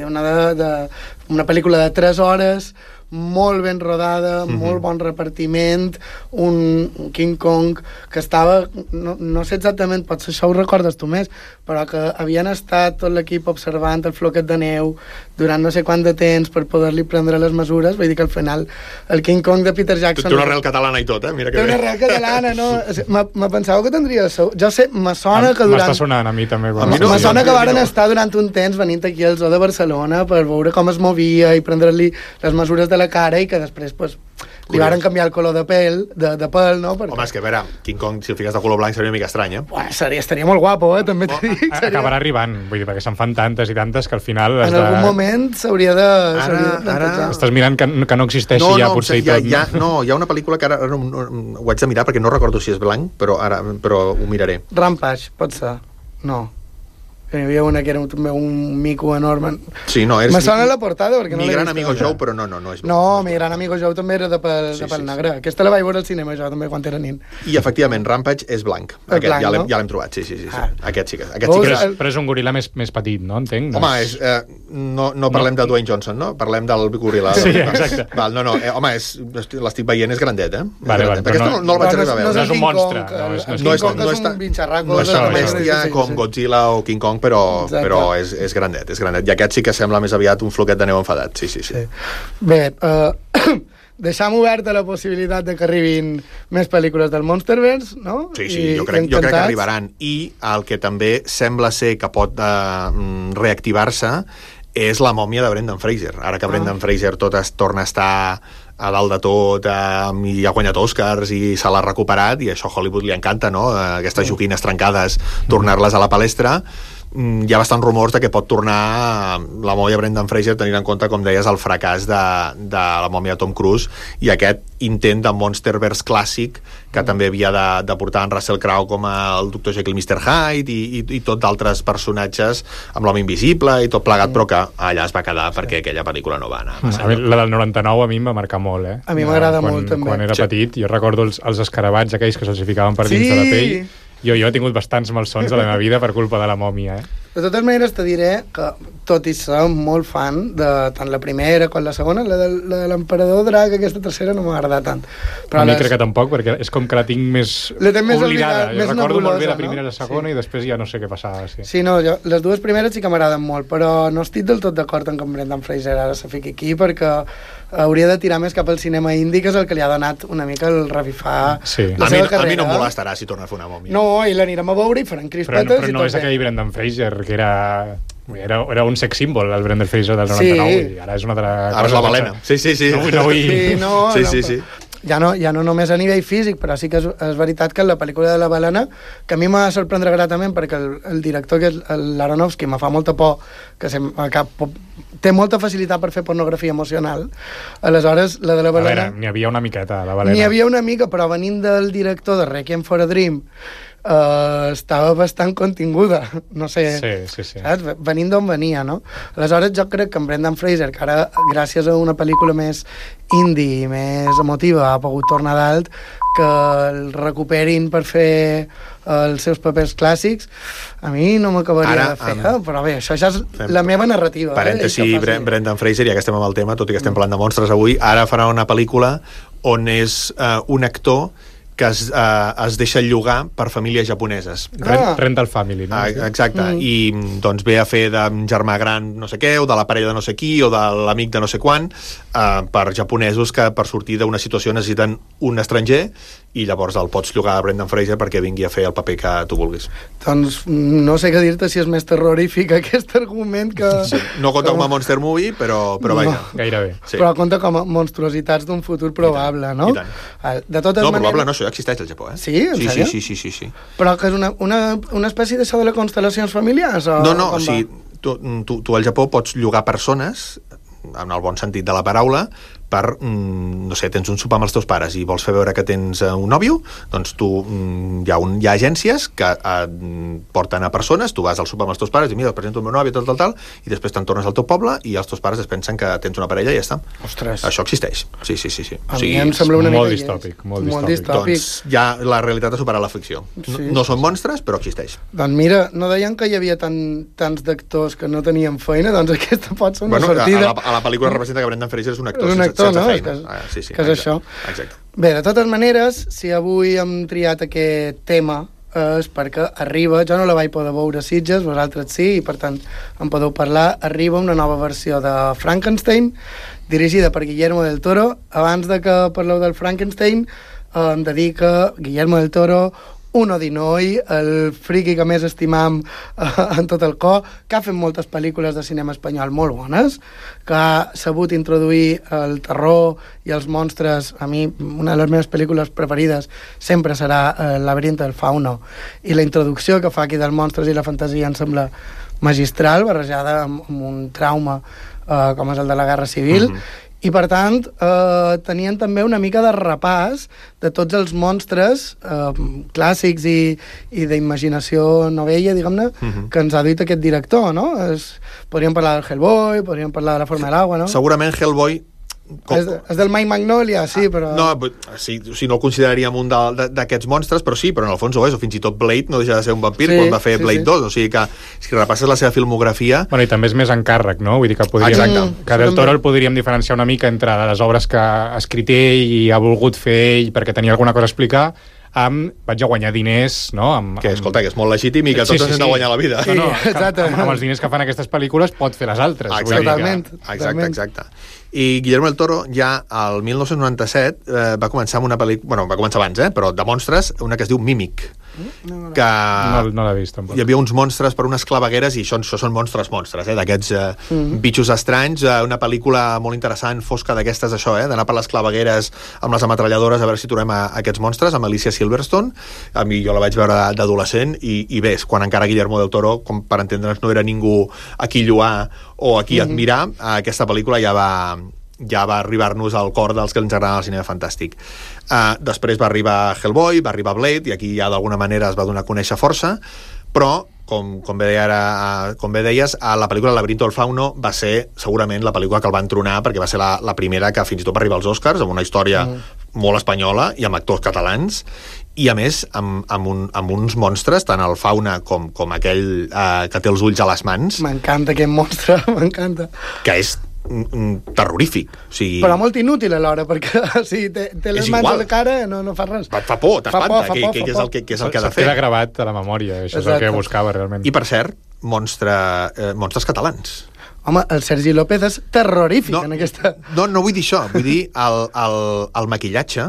Una pel·lícula de 3 hores, molt ben rodada, molt bon repartiment, un King Kong que estava, no sé exactament, potser això ho recordes tu més, però que havien estat tot l'equip observant el floquet de neu durant no sé quant de temps per poder-li prendre les mesures. Vull dir que al final el King Kong de Peter Jackson... Té una arrel catalana i tot, Mira que té una arrel catalana, no? Me pensava que tindria... Jo sé, me sona que durant... M'està sonant a mi també. Me sona que varen estar durant un temps venint aquí al Zoo de Barcelona per veure com es movia i prendre-li les mesures de la cara, i que després li varen canviar el color de pèl, no? Perquè... Home, és que a veure, King Kong, si el fiques de color blanc seria una mica estrany, estaria molt guapo, també t'ho dic. Acabarà arribant, vull dir, perquè se'n fan tantes i tantes que al final... En algun moment s'hauria de... Ara estàs mirant que no existeixi potser i tot. No, hi ha una pel·lícula que ara ho haig de mirar perquè no recordo si és blanc, però ho miraré. Rampage, pot ser. No. Hi havia una que era també un mico enorme. Sí, no, és... Me sona la portada perquè no l'he vist. Mi gran amigo Joe, però no és blanc. No, Mi gran amigo Joe també era de pèl negre. Aquesta la vaig veure al cinema jo també quan era nin. I efectivament, Rampage és blanc. Aquest ja l'hem trobat, sí. Aquest sí que és. Però és un goril·la més petit, no? Entenc. Home, no parlem de Dwayne Johnson, no? Parlem del goril·la. Sí, exacte. Home, l'estic veient, és grandet, Aquesta no el vaig arribar a veure. No és un monstre. No és un bitxarraco. No és tan bèstia com Godzilla o King Kong, però és grandet. I aquest sí que sembla més aviat un floquet de neu enfadat, sí. Bé, deixam oberta la possibilitat de que arribin més pel·lícules del Monsterverse, no? Sí, jo crec que arribaran. I el que també sembla ser que pot reactivar-se és la mòmia de Brendan Fraser. Ara que Brendan Fraser torna a estar a dalt de tot, i ha guanyat Oscars i se l'ha recuperat, i això a Hollywood li encanta, no? Aquestes joguines trencades, tornar-les a la palestra. Hi ha bastants rumors de que pot tornar la mòmia Brendan Fraser, tenint en compte, com deies, el fracàs de la mòmia Tom Cruise i aquest intent de Monsterverse clàssic que també havia de portar en Russell Crowe com el Dr. Jekyll i Mr. Hyde i tot d'altres personatges amb l'home invisible i tot plegat, però que allà es va quedar perquè aquella pel·lícula no va anar massa. La del 99 a mi em va marcar molt, A mi m'agrada molt, també. Quan era petit, jo recordo els escarabats aquells que se'ls ficaven per dins de la pell. Jo he tingut bastants malsons a la meva vida per culpa de la mòmia, De totes maneres te diré que, tot i ser molt fan de tant la primera com la segona, la de l'Emperador Drac, aquesta tercera no m'ha agradat tant. Però a mi crec que tampoc, perquè és com que la tinc més oblidada. Jo recordo molt bé la primera i la segona i després ja no sé què passava. Sí, no, les dues primeres sí que m'agraden molt, però no estic del tot d'acord en que en Brendan Fraser ara se fiqui aquí, perquè hauria de tirar més cap al cinema indi, que és el que li ha donat una mica el revifar la seva carrera. A mi no em molestarà si torna a fer una mòmia. No, i l'anirem a veure i faran crispetes. Però no és aquell Brendan Fraser, que era un sex symbol, el Brendan Fraser del 99, i ara és una altra cosa. Ara és la balena. Sí. No vull... Sí. Ja no només a nivell físic, però sí que és veritat que la pel·lícula de la balena, que a mi m'ha de sorprendre gratament, perquè el director, que és l'Aronofsky, me fa molta por, que té molta facilitat per fer pornografia emocional. Aleshores, la de la balena... A veure, n'hi havia una miqueta, la balena. N'hi havia una mica, però venint del director de Requiem for a Dream, estava bastant continguda, no sé, sí. saps? Venint d'on venia, no? Aleshores jo crec que en Brendan Fraser, que ara gràcies a una pel·lícula més indie, més emotiva, ha pogut tornar dalt, que el recuperin per fer els seus papers clàssics, a mi no m'acabaria de fer, però bé, això ja és la meva narrativa. Parèntesi, Brendan Fraser, ja que estem amb el tema, tot i que estem parlant de monstres avui, ara farà una pel·lícula on és un actor que es deixa llogar per famílies japoneses. Rental Family, no? Exacte, i doncs ve a fer de germà gran no sé què, o de la parella de no sé qui, o de l'amic de no sé quan, per japonesos que per sortir d'una situació necessiten un estranger, i llavors el pots llogar a Brendan Fraser perquè vingui a fer el paper que tu vulguis. Doncs no sé què dir-te si és més terrorífic aquest argument que... Sí. No compta com a Monster Movie, però vaja. Gairebé. Sí. Però compta com a monstruositats d'un futur probable, no? I tant. De totes maneres... Probable no, això ja existeix al Japó, eh? Sí? En sèrio? Sí. Però que és una espècie d'això de les constel·lacions familiars? No, o sigui, tu al Japó pots llogar persones, en el bon sentit de la paraula, per, no sé, tens un sopar amb els teus pares i vols fer veure que tens un nòvio, doncs tu hi ha agències que porten a persones, tu vas al sopar amb els teus pares i mira, et presento el meu nòvio, tal, i després te'n tornes al teu poble i els teus pares es pensen que tens una parella i ja està. Ostres. Això existeix. Sí. A mi em sembla una mica molt distòpic. Doncs ja la realitat ha superat la ficció. No són monstres, però existeix. Doncs mira, no deien que hi havia tants d'actors que no tenien feina, doncs aquesta pot ser una sortida. A la pel·lícula representa que Brendan Fraser és un actor sense no? feina. Sí, que és això. Exacte. Bé, de totes maneres, si avui hem triat aquest tema és perquè arriba, jo no la vaig poder veure a Sitges, vosaltres sí, i per tant en podeu parlar, arriba una nova versió de Frankenstein, dirigida per Guillermo del Toro. Abans de que parleu del Frankenstein, hem de dir que Guillermo del Toro, un odinoi, el friqui que més estimam en tot el cor, que ha fet moltes pel·lícules de cinema espanyol molt bones, que ha sabut introduir el terror i els monstres. A mi, una de les meves pel·lícules preferides sempre serà El laberinto del fauno, i la introducció que fa aquí dels monstres i la fantasia em sembla magistral, barrejada amb un trauma com és el de la Guerra Civil. I, per tant, tenien també una mica de repàs de tots els monstres clàssics i d'imaginació novella, diguem-ne, que ens ha dit aquest director, no? Podríem parlar del Hellboy, podríem parlar de La forma de l'aigua, no? Segurament Hellboy... És del Mike Magnolia, sí, però... No, sí, no el consideraríem un d'aquests monstres, però sí, però en el fons ho és, o fins i tot Blade no deixa de ser un vampir quan va fer Blade 2, o sigui que si repasses la seva filmografia... Bueno, i també és més encàrrec, no? Vull dir que del Toro el podríem diferenciar una mica entre les obres que ha escrit ell i ha volgut fer ell perquè tenia alguna cosa a explicar, vaig a guanyar diners, no? Escolta, que és molt legítim i que tots hem de guanyar la vida. Amb els diners que fan aquestes pel·lícules pot fer les altres. Totalment. Exacte. I Guillermo del Toro ja al 1997 va començar amb una pel·lícula, bueno, va començar abans, però de monstres, una que es diu Mímic, que no l'he vist tampoc. Hi havia uns monstres per unes clavegueres i això són monstres, d'aquests bitxos estranys, una pel·lícula molt interessant, fosca d'aquestes, això, d'anar per les clavegueres amb les ametralladores a veure si trobem aquests monstres, amb Alicia Silverstone. A mi jo la vaig veure d'adolescent i bé, quan encara Guillermo del Toro, com per entendre'ns, no era ningú a qui lloar o a qui admirar, aquesta pel·lícula ja va arribar-nos al cor dels que ens agrada el cinema fantàstic. Després va arribar Hellboy, va arribar Blade, i aquí ja d'alguna manera es va donar a conèixer força, però com bé deies, la pel·lícula El laberinto del fauno va ser segurament la pel·lícula que el va entronar, perquè va ser la primera que fins i tot va arribar als Oscars, amb una història molt espanyola i amb actors catalans, i a més amb uns monstres, tant el fauna com aquell que té els ulls a les mans. M'encanta aquest monstre, m'encanta. Que és terrorífic. O sigui... Però molt inútil alhora, perquè té les mans a la cara, no fa res. Fa por, t'espanta, que és el que ha de fer. Queda gravat a la memòria, això és el que buscava realment. I per cert, monstres catalans. Home, el Sergi López és terrorífic en aquesta... No vull dir això, vull dir el maquillatge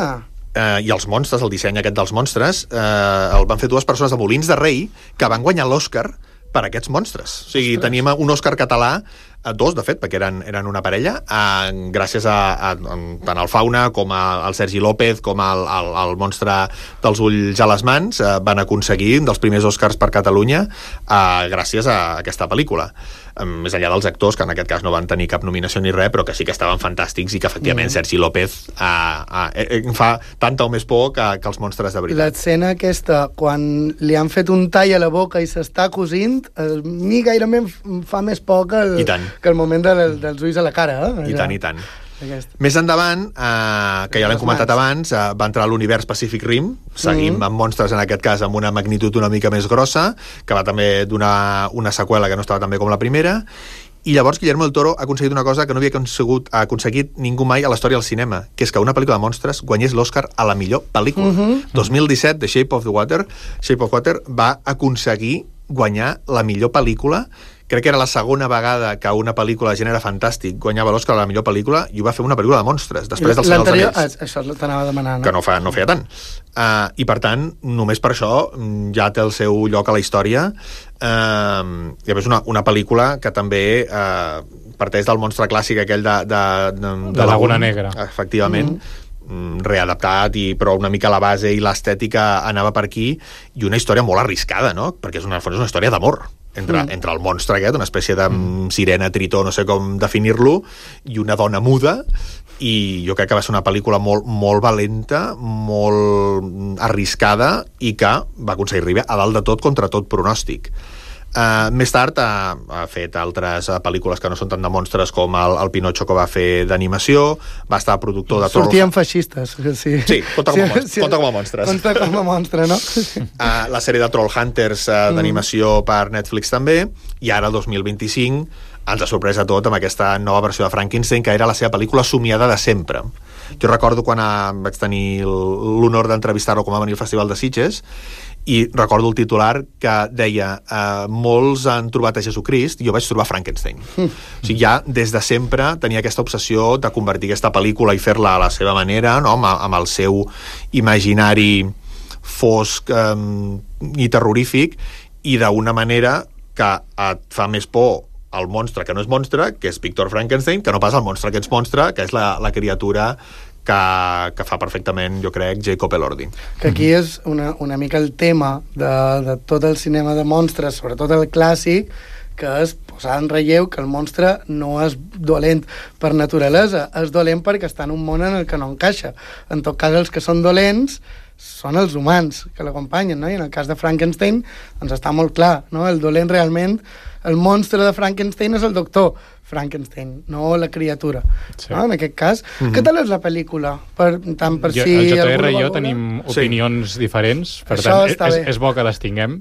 i els monstres, el disseny aquest dels monstres, el van fer dues persones de Molins de Rei que van guanyar l'Oscar per aquests monstres. O sigui, tenim un Òscar català, dos, de fet, perquè eren una parella, gràcies a tant el fauna com al Sergi López com al monstre dels ulls a les mans, van aconseguir un dels primers Òscars per Catalunya gràcies a aquesta pel·lícula. Més enllà dels actors, que en aquest cas no van tenir cap nominació ni res, però que sí que estaven fantàstics i que efectivament Sergi López fa tanta o més por que els monstres de veritat. L'escena aquesta, quan li han fet un tall a la boca i s'està cosint, a mi gairebé em fa més por que el moment dels ulls a la cara. I tant. Més endavant, que ja l'hem comentat abans, va entrar a l'univers Pacific Rim, seguim amb monstres, en aquest cas amb una magnitud una mica més grossa, que va també donar una seqüela que no estava tan bé com la primera, i llavors Guillermo del Toro ha aconseguit una cosa que no havia aconseguit ningú mai a la història del cinema, que és que una pel·lícula de monstres guanyés l'Oscar a la millor pel·lícula. 2017, The Shape of Water va aconseguir guanyar la millor pel·lícula. Crec que era la segona vegada que una pel·lícula de gènere fantàstic guanyava l'Oscar a la millor pel·lícula, i ho va fer una pel·lícula de monstres, després del Senyor dels Anells. Això t'anava demanant. Que no feia tant. I per tant, només per això ja té el seu lloc a la història. I a més, una pel·lícula que també parteix del monstre clàssic aquell de Laguna Negra. Efectivament. Readaptat, però una mica la base i l'estètica anava per aquí, i una història molt arriscada, no? Perquè és una història d'amor entre el monstre aquest, una espècie de sirena, tritó, no sé com definir-lo, i una dona muda, i jo crec que va ser una pel·lícula molt, molt valenta, molt arriscada, i que va aconseguir arribar a dalt de tot contra tot pronòstic. Més tard ha fet altres pel·lícules que no són tant de monstres, com el Pinocho, que va fer d'animació, va estar productor de Sortien feixistes. Sí, compta com a monstres. Compta com a monstre, no? La sèrie de Trollhunters d'animació per Netflix també, i ara el 2025 ens ha sorprès a tot amb aquesta nova versió de Frankenstein, que era la seva pel·lícula somiada de sempre. Jo recordo quan vaig tenir l'honor d'entrevistar-lo com va venir al Festival de Sitges, i recordo el titular que deia molts han trobat a Jesucrist, i jo vaig trobar Frankenstein. O sigui, ja des de sempre tenia aquesta obsessió de convertir aquesta pel·lícula i fer-la a la seva manera, no? amb el seu imaginari fosc i terrorífic, i d'una manera que et fa més por el monstre que no és monstre, que és Víctor Frankenstein, que no pas el monstre que és monstre, que és la criatura que fa perfectament, jo crec, Jacob Elordi. Que aquí és una mica el tema de tot el cinema de monstres, sobretot el clàssic, que és posar en relleu que el monstre no és dolent per naturalesa, és dolent perquè està en un món en el que no encaixa. En tot cas, els que són dolents són els humans que l'acompanyen, no? I en el cas de Frankenstein doncs està molt clar, no? El dolent realment, el monstre de Frankenstein és el doctor Frankenstein, no la criatura, sí. No? En aquest cas. Què tal és la pel·lícula? Tant per si... El JR i jo tenim opinions diferents, per tant, és bo que les tinguem.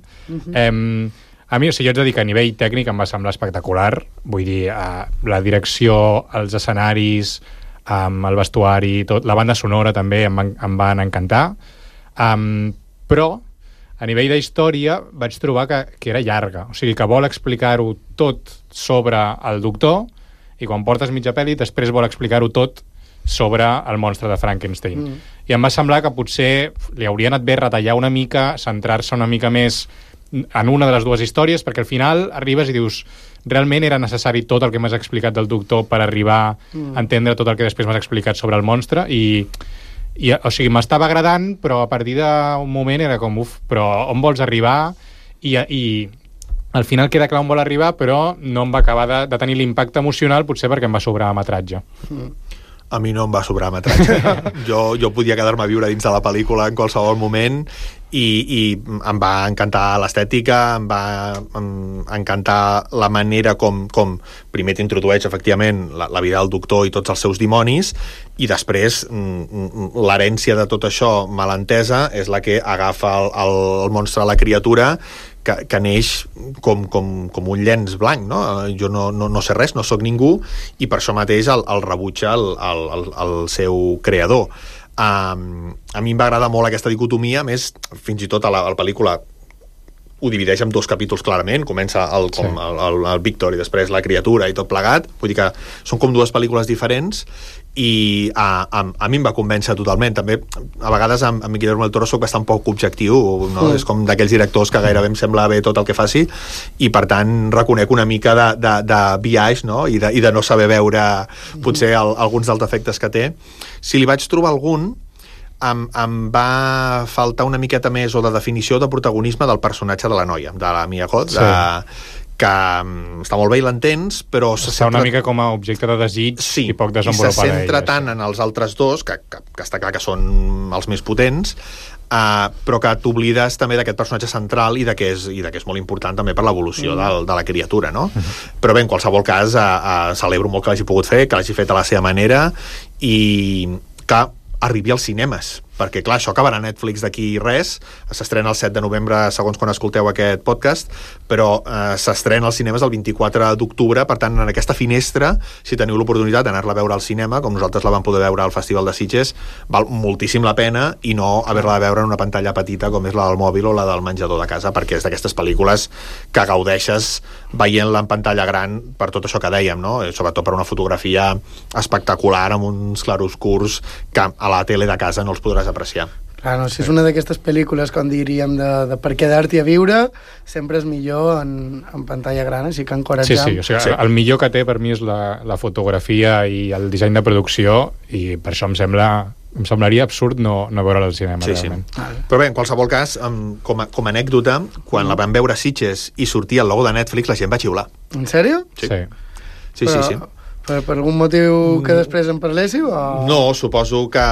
A mi, o sigui, jo haig de dir que a nivell tècnic em va semblar espectacular, vull dir, la direcció, els escenaris, el vestuari, tot, la banda sonora també em van encantar, però a nivell d'història vaig trobar que era llarga, o sigui que vol explicar-ho tot sobre el doctor, i quan portes mitja pel·li després vol explicar-ho tot sobre el monstre de Frankenstein. I em va semblar que potser li hauria anat bé retallar una mica, centrar-se una mica més en una de les dues històries, perquè al final arribes i dius, realment era necessari tot el que m'has explicat del doctor per arribar a entendre tot el que després m'has explicat sobre el monstre, i o sigui, m'estava agradant, però a partir d'un moment era com, però on vols arribar? I al final queda clar on vol arribar, però no em va acabar de tenir l'impacte emocional, potser perquè em va sobrar metratge. A mi no em va sobrar metratge. Jo podia quedar-me a viure dins de la pel·lícula en qualsevol moment, i em va encantar l'estètica, em va encantar la manera com primer t'introdueix efectivament la vida del doctor i tots els seus dimonis, i després l'herència de tot això malentesa és la que agafa el monstre, la criatura, que neix com un llenç blanc, no? Jo no sé res, no sóc ningú, i per això mateix el rebutja el seu creador. A mi em va agradar molt aquesta dicotomia, més fins i tot a la pel·lícula ho divideix en 2 capítols clarament, comença el Víctor i després la criatura i tot plegat, vull dir que són com 2 pel·lícules diferents, i a mi em va convèncer totalment. També a vegades amb Guillermo del Toro soc bastant poc objectiu, no? És com d'aquells directors que gairebé em sembla bé tot el que faci, i per tant reconec una mica de biaix, no? I de no saber veure potser alguns dels defectes que té. Si li vaig trobar algun, em va faltar una miqueta més o de definició de protagonisme del personatge de la noia, de la Mia Goth, que està molt bé i l'entens, però està una mica com a objecte de desig i poc desenvolupada. I se centra tant en els altres dos, que està clar que són els més potents, però que t'oblides també d'aquest personatge central i de que és molt important també per l'evolució de la criatura, no? Però bé, en qualsevol cas, celebro molt que l'hagi pogut fer, que l'hagi fet a la seva manera, i que arribi als cinemes, perquè clar, això acabarà a Netflix d'aquí res, s'estrena el 7 de novembre segons quan escolteu aquest podcast, però s'estrena als cinemes el 24 d'octubre, per tant en aquesta finestra, si teniu l'oportunitat d'anar-la a veure al cinema, com nosaltres la vam poder veure al Festival de Sitges, val moltíssim la pena, i no haver-la de veure en una pantalla petita com és la del mòbil o la del menjador de casa, perquè és d'aquestes pel·lícules que gaudeixes veient-la en pantalla gran per tot això que dèiem, no? Sobretot per una fotografia espectacular amb uns claroscurs que a la tele de casa no els podràs apreciar. Clar, no, si és una d'aquestes pel·lícules, com diríem, de per quedar-t'hi a viure, sempre és millor en pantalla gran, així que encoratjam. Sí, o sigui, el millor que té per mi és la fotografia i el disseny de producció, i per això em semblaria absurd no veure-la al cinema, realment. Però bé, en qualsevol cas, com a anècdota, quan la vam veure a Sitges i sortia el logo de Netflix, la gent va xiular. En sèrio? Sí. Per algun motiu que després en parléssiu? O... No, suposo que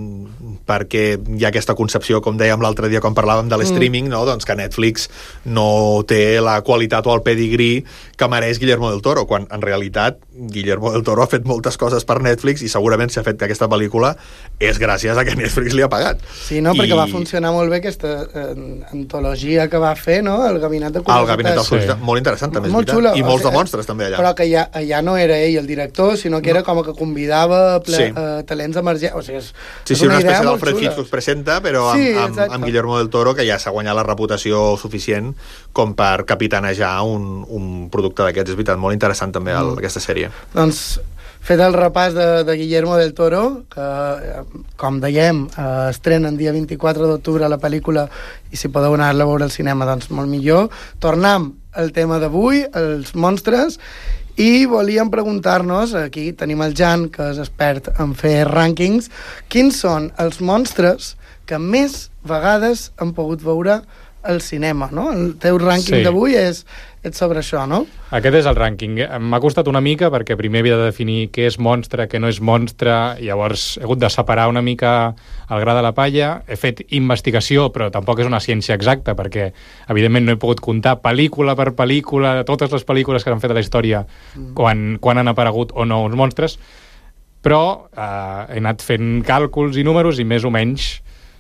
perquè hi ha aquesta concepció, com dèiem l'altre dia quan parlàvem de l'streaming, no? Doncs que Netflix no té la qualitat o el pedigrí que mereix Guillermo del Toro, quan en realitat Guillermo del Toro ha fet moltes coses per Netflix i segurament si ha fet aquesta pel·lícula és gràcies a que Netflix li ha pagat. Sí, no? Perquè va funcionar molt bé aquesta antologia que va fer, no? El Gabinet de Curiositats. El Gabinet de Curiositats, molt interessant també, és molt veritat. Xula. I molts de monstres també allà. Però que allà no era ell el director, sinó que era com que convidava talents emergents. O sigui, és una espècie d'Alfred Hitchcock presenta, però amb Guillermo del Toro, que ja s'ha guanyat la reputació suficient com per capitanejar un producte d'aquests. És veritat, molt interessant també aquesta sèrie. Doncs, fet el repàs de Guillermo del Toro, que, com dèiem, estrenen dia 24 d'octubre la pel·lícula, i si podeu anar-la a veure al cinema, doncs molt millor. Tornem al tema d'avui, els monstres, i volíem preguntar-nos, aquí tenim el Jan, que és expert en fer rànquings, quins són els monstres que més vegades han pogut veure al cinema, no? El teu rànquing d'avui és sobre això, no? Aquest és el rànquing. M'ha costat una mica perquè primer havia de definir què és monstre, què no és monstre, i llavors he hagut de separar una mica el gra de la palla. He fet investigació, però tampoc és una ciència exacta, perquè evidentment no he pogut comptar pel·lícula per pel·lícula, totes les pel·lícules que han fet a la història, quan han aparegut o no uns monstres, però he anat fent càlculs i números i més o menys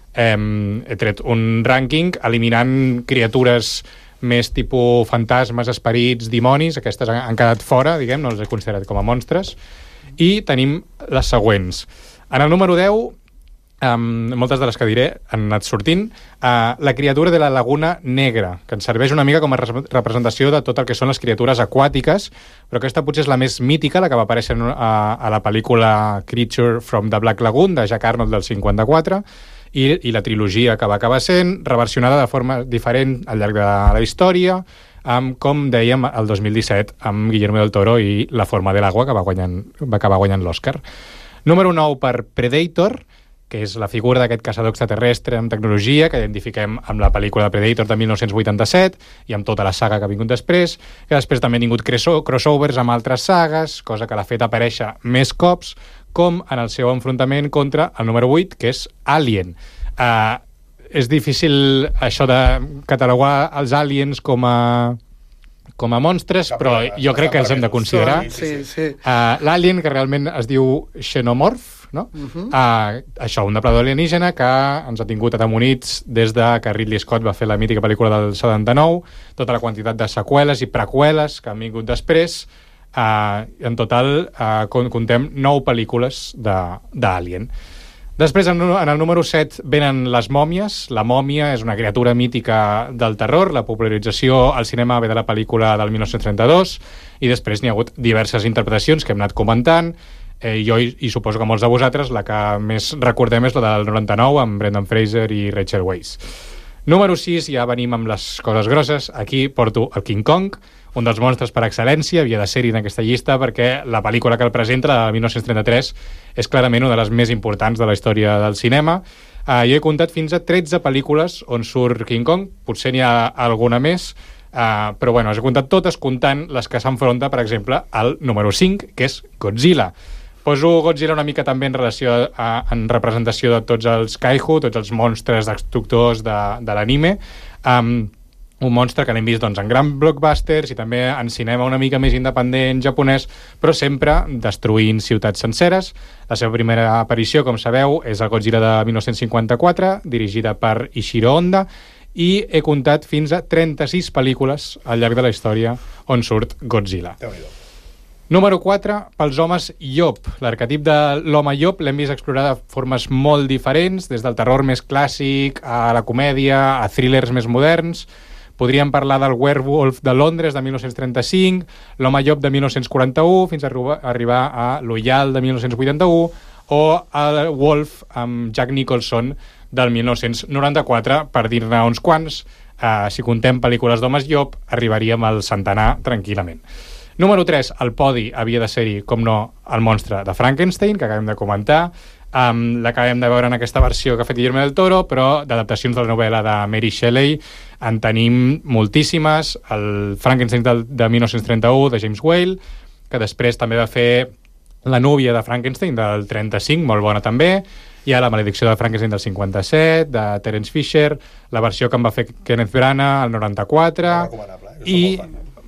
he tret un rànquing eliminant criatures més tipus fantasmes, esperits, dimonis. Aquestes han quedat fora, diguem, no les he considerat com a monstres. I tenim les següents. En el número 10, moltes de les que diré han anat sortint, la criatura de la Laguna Negra, que ens serveix una mica com a representació de tot el que són les criatures aquàtiques, però aquesta potser és la més mítica, la que va aparèixer a la pel·lícula Creature from the Black Lagoon, de Jack Arnold, del 54, i la trilogia que va acabar sent, reversionada de forma diferent al llarg de la història, com dèiem, el 2017, amb Guillermo del Toro i La forma de l'agua, que va acabar guanyant l'Oscar. Número 9 per Predator, que és la figura d'aquest caçador extraterrestre amb tecnologia que identifiquem amb la pel·lícula Predator de 1987 i amb tota la saga que ha vingut després, que després també ha tingut crossovers amb altres sagues, cosa que l'ha fet aparèixer més cops, com en el seu enfrontament contra el número 8, que és Alien. és difícil això de catalogar els aliens com a monstres, però jo crec que els hem de considerar. Sí. L'alien, que realment es diu xenomorf, no? Això, un depredador alienígena que ens ha tingut atemonits des de que Ridley Scott va fer la mítica pel·lícula del 79, tota la quantitat de seqüeles i preqüeles que han vingut després. En total contem 9 pel·lícules d'Alien. Després, en el número 7, venen les mòmies. La mòmia és una criatura mítica del terror. La popularització al cinema ve de la pel·lícula del 1932 i després n'hi ha hagut diverses interpretacions que hem anat comentant. Jo i suposo que molts de vosaltres la que més recordem és la del 99 amb Brendan Fraser i Rachel Weisz. Número 6, ja venim amb les coses grosses. Aquí porto el King Kong, un dels monstres per excel·lència, havia de ser-hi en aquesta llista perquè la pel·lícula que el presenta, la de 1933, és clarament una de les més importants de la història del cinema. Jo he comptat fins a 13 pel·lícules on surt King Kong, potser n'hi ha alguna més, però bueno, he comptat totes comptant les que s'enfronta, per exemple, al número 5, que és Godzilla. Poso Godzilla una mica també en relació en representació de tots els kaiju, tots els monstres destructors de l'anime. Un monstre que l'hem vist en gran blockbusters i també en cinema una mica més independent japonès, però sempre destruint ciutats senceres. La seva primera aparició, com sabeu, és el Godzilla de 1954, dirigida per Ishiro Honda, i he comptat fins a 36 pel·lícules al llarg de la història on surt Godzilla. Número 4, pels homes llop. L'arquetip de l'home llop l'hem vist explorar de formes molt diferents, des del terror més clàssic a la comèdia, a thrillers més moderns. Podríem parlar del Werewolf de Londres de 1935, l'home llop de 1941, fins a arribar a l'Oial de 1981, o el Wolf amb Jack Nicholson del 1994, per dir-ne uns quants. Si contem pel·lícules d'homes llop, arribaríem al centenar tranquil·lament. Número 3, al podi havia de ser-hi, com no, el monstre de Frankenstein, que acabem de comentar. L'acabem de veure en aquesta versió que ha fet Guillermo del Toro, però d'adaptacions de la novel·la de Mary Shelley en tenim moltíssimes. El Frankenstein de 1931, de James Whale, que després també va fer La núvia de Frankenstein, del 35, molt bona també. Hi ha La maledicció de Frankenstein del 57, de Terence Fisher, la versió que en va fer Kenneth Branagh el 94, i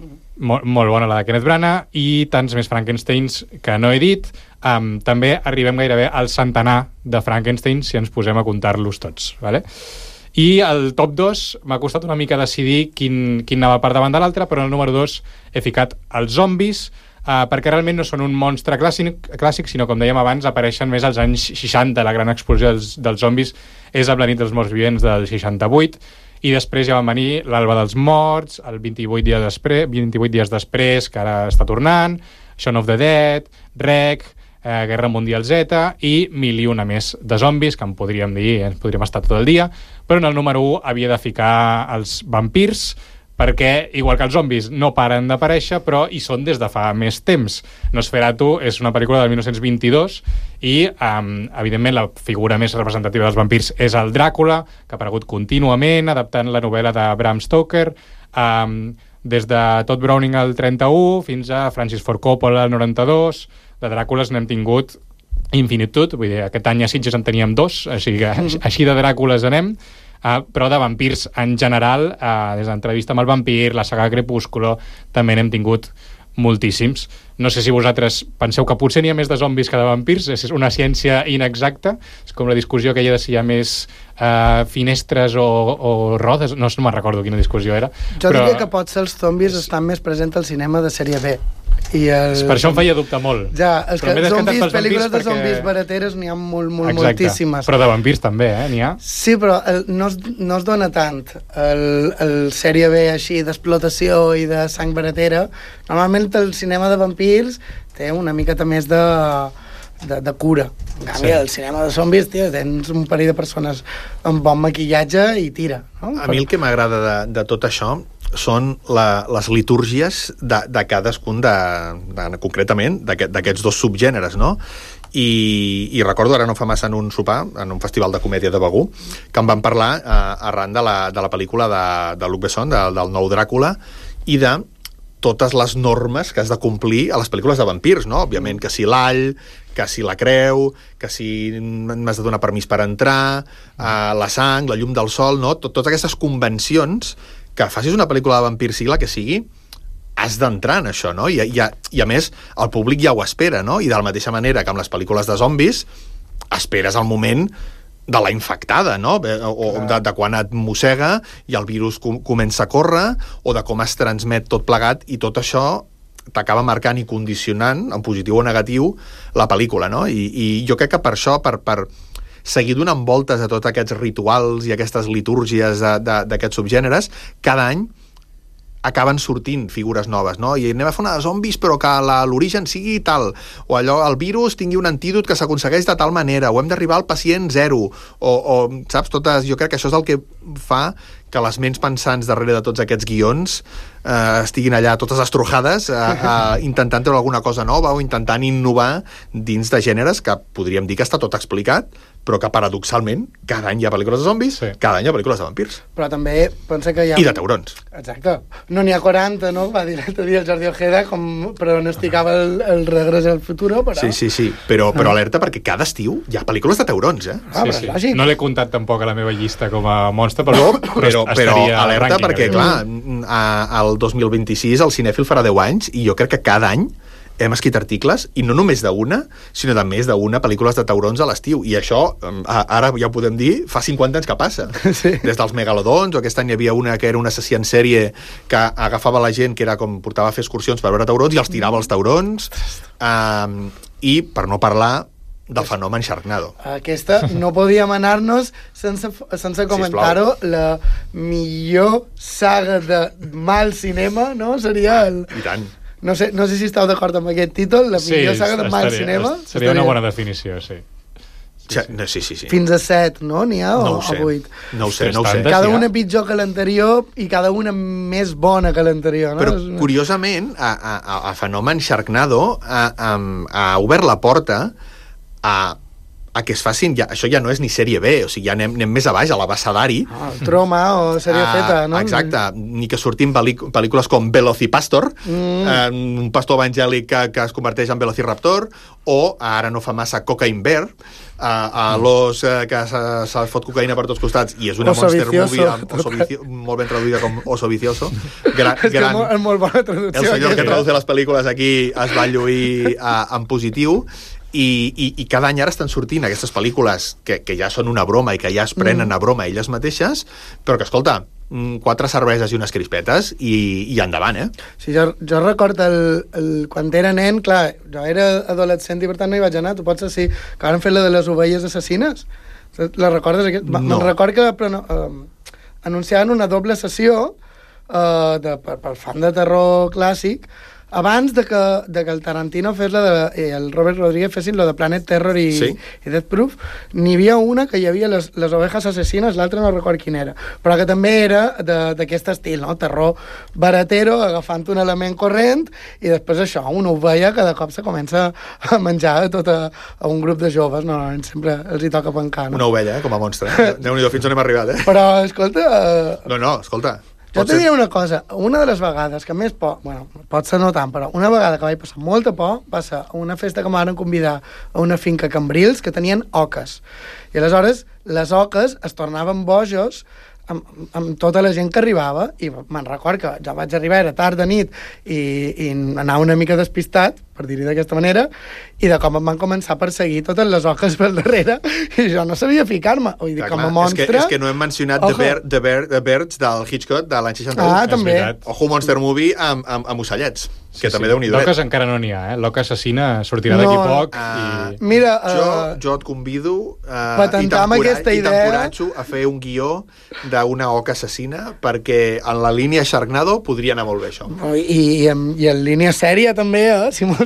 molt bona la de Kenneth Branagh, i tants més Frankensteins que no he dit. També arribem gairebé al centenar de Frankenstein si ens posem a comptar-los tots, vale? I el top 2 m'ha costat una mica decidir quin anava per davant de l'altre, però en el número 2 he ficat els zombis, perquè realment no són un monstre clàssic, sinó, com dèiem abans, apareixen més als anys 60. La gran explosió dels zombis és amb la nit dels morts vivents del 68, i després ja van venir l'Alba dels Morts, el 28 dies després, que ara està tornant, Shaun of the Dead, Rec, Guerra Mundial Z i mil i una més de zombis, que en podríem dir, ens podríem estar tot el dia, però en el número 1 havia de ficar els vampirs, perquè, igual que els zombis, no paren d'aparèixer, però hi són des de fa més temps. Nosferatu és una pel·lícula del 1922 i, evidentment, la figura més representativa dels vampirs és el Dràcula, que ha aparegut contínuament, adaptant la novel·la de Bram Stoker, des de Todd Browning al 31 fins a Francis Ford Coppola al 92. De Dràcules n'hem tingut infinitud, vull dir, aquest any a Sitges en teníem 2, o sigui que així de Dràcules anem. Però de vampirs en general, des d'Entrevista amb el vampir, la saga Crepúsculo, també n'hem tingut moltíssims. No sé si vosaltres penseu que potser n'hi ha més de zombis que de vampirs, és una ciència inexacta, és com la discussió aquella de si hi ha més finestres o rodes, no me'n recordo quina discussió era. Jo diria que potser els zombis estan més presents al cinema de sèrie B. Per això em feia dubtar molt. Ja, és que zombis, pel·lícules de zombis barateres n'hi ha moltíssimes. Però de vampirs també, n'hi ha? Sí, però no es dona tant el sèrie B així d'explotació i de sang baratera. Normalment el cinema de vampirs té una miqueta més de cura. En canvi, el cinema de zombis, tio, tens un parell de persones amb bon maquillatge i tira. No? A mi el que m'agrada de tot això són les litúrgies de cadascun concretament d'aquests dos subgèneres, no? I recordo, ara no fa massa, en un sopar, en un festival de comèdia de Begur, que em van parlar arran de la pel·lícula de Luc Besson, del nou Dràcula, i de totes les normes que has de complir a les pel·lícules de vampirs, no? Òbviament, que si l'all, que si la creu, que si m'has de donar permís per entrar, la sang, la llum del sol, no? Totes aquestes convencions que facis una pel·lícula de vampir, sigui la que sigui, has d'entrar en això, no? I a més, el públic ja ho espera, no? I de la mateixa manera que amb les pel·lícules de zombis esperes el moment de la infectada, no? O de quan et mossega i el virus comença a córrer, o de com es transmet tot plegat, i tot això t'acaba marcant i condicionant, en positiu o negatiu, la pel·lícula, no? I jo crec que per això, per seguir donant voltes a tots aquests rituals i aquestes litúrgies d'aquests subgèneres, cada any acaben sortint figures noves, no? I anem a fer una de zombis però que l'origen sigui tal, o allò, el virus tingui un antídot que s'aconsegueix de tal manera, o hem d'arribar al pacient zero, o saps, jo crec que això és el que fa que les ments pensants darrere de tots aquests guions estiguin allà totes estrujades intentant treure alguna cosa nova o intentant innovar dins de gèneres que podríem dir que està tot explicat, però que paradoxalment cada any hi ha pel·lícules de zombis, cada any hi ha pel·lícules de vampirs. Però també pensa que hi ha... I de taurons. Exacte. No n'hi ha 40, no? Va dir l'altre dia el Jordi Ojeda, com pronosticava el Regreso al Futuro, però... Sí. Però alerta, perquè cada estiu hi ha pel·lícules de taurons, eh? Sí. No l'he comptat tampoc a la meva llista com a monstre, però alerta perquè, clar, al 2026 el cinèfil farà 10 anys i jo crec que cada any hem escrit articles, i no només d'una, sinó de més d'una pel·lícules de taurons a l'estiu. I això, ara ja ho podem dir, fa 50 anys que passa. Sí. Des dels megalodons, o aquest any hi havia una que era un assassí en sèrie que agafava la gent, que era com portava a fer excursions per veure taurons, i els tirava els taurons. I, per no parlar del fenomen Sharknado. Aquesta no podíem anar-nos sense comentar-ho. La millor saga de mal cinema, no? Seria el... I tant. No sé si esteu d'acord amb aquest títol, la millor saga de mal cinema. Seria una bona definició, sí. Sí. Fins a 7, no? N'hi ha o 8? No ho sé. Cada una pitjor que l'anterior i cada una més bona que l'anterior, no? Però, curiosament, a fenomen Sharknado ha obert la porta a que es facin, això ja no és ni sèrie B, o sigui, ja anem més a baix, a l'abecedari. Troma o sèrie feta, no? Exacte, ni que sortim pel·lícules com Velocipastor, un pastor evangèlic que es converteix en Velociraptor, o ara no fa massa Cocaine Bear, l'os que se fot cocaïna per tots costats, i és una monster movie molt ben traduïda com Oso Vicioso. És molt bona traducció. El senyor que traduce les pel·lícules aquí es va lluir en positiu. I cada any ara estan sortint aquestes pel·lícules que ja són una broma i que ja es prenen a broma elles mateixes, però que, escolta, 4 cerveses i unes crispetes i endavant, eh? Sí, jo recordo quan era nen, clar, jo era adolescent i per tant no hi vaig anar, tu pots dir que van fer la de les ovelles assassines. La recordes? No. Me'n record que anunciaven una doble sessió per fan de terror clàssic abans de que el Tarantino fes el Robert Rodríguez fessin lo de Planet Terror i Death Proof. N'hi havia una que hi havia les ovejas assassines, l'altra no record quina era, però que també era d'aquest estil, no? Terror baratero, agafant un element corrent i després això, una ovella que de cop se comença a menjar a un grup de joves. Normalment sempre els hi toca pencar, no? Una ovella, com a monstre. Déu-n'hi-do, fins on hem arribat, eh? Però, escolta... No, escolta... Jo te diré una cosa, una de les vegades que més por, bueno, pot ser no tant, però una vegada que vaig passar molta por va ser a una festa que m'han convidar a una finca a Cambrils que tenien oques. I aleshores les oques es tornaven bojos amb tota la gent que arribava, i me'n record que jo vaig arribar, era tard de nit, i anava una mica despistat, per dir-ho d'aquesta manera, i de com em van començar a perseguir totes les oques pel darrere, i jo no sabia ficar-me. Vull dir, com a monstre... És que no hem mencionat The Birds del Hitchcock de l'any 61. També. Ojo, Monster Movie amb ocellets, que també Déu-n'hi-do. L'oca encara no n'hi ha, eh? L'oca assassina sortirà d'aquí poc. Mira... Jo et convido i t'encoratjo a fer un guió d'una oca assassina, perquè en la línia Sharknado podria anar molt bé això. I en línia sèria també, si vols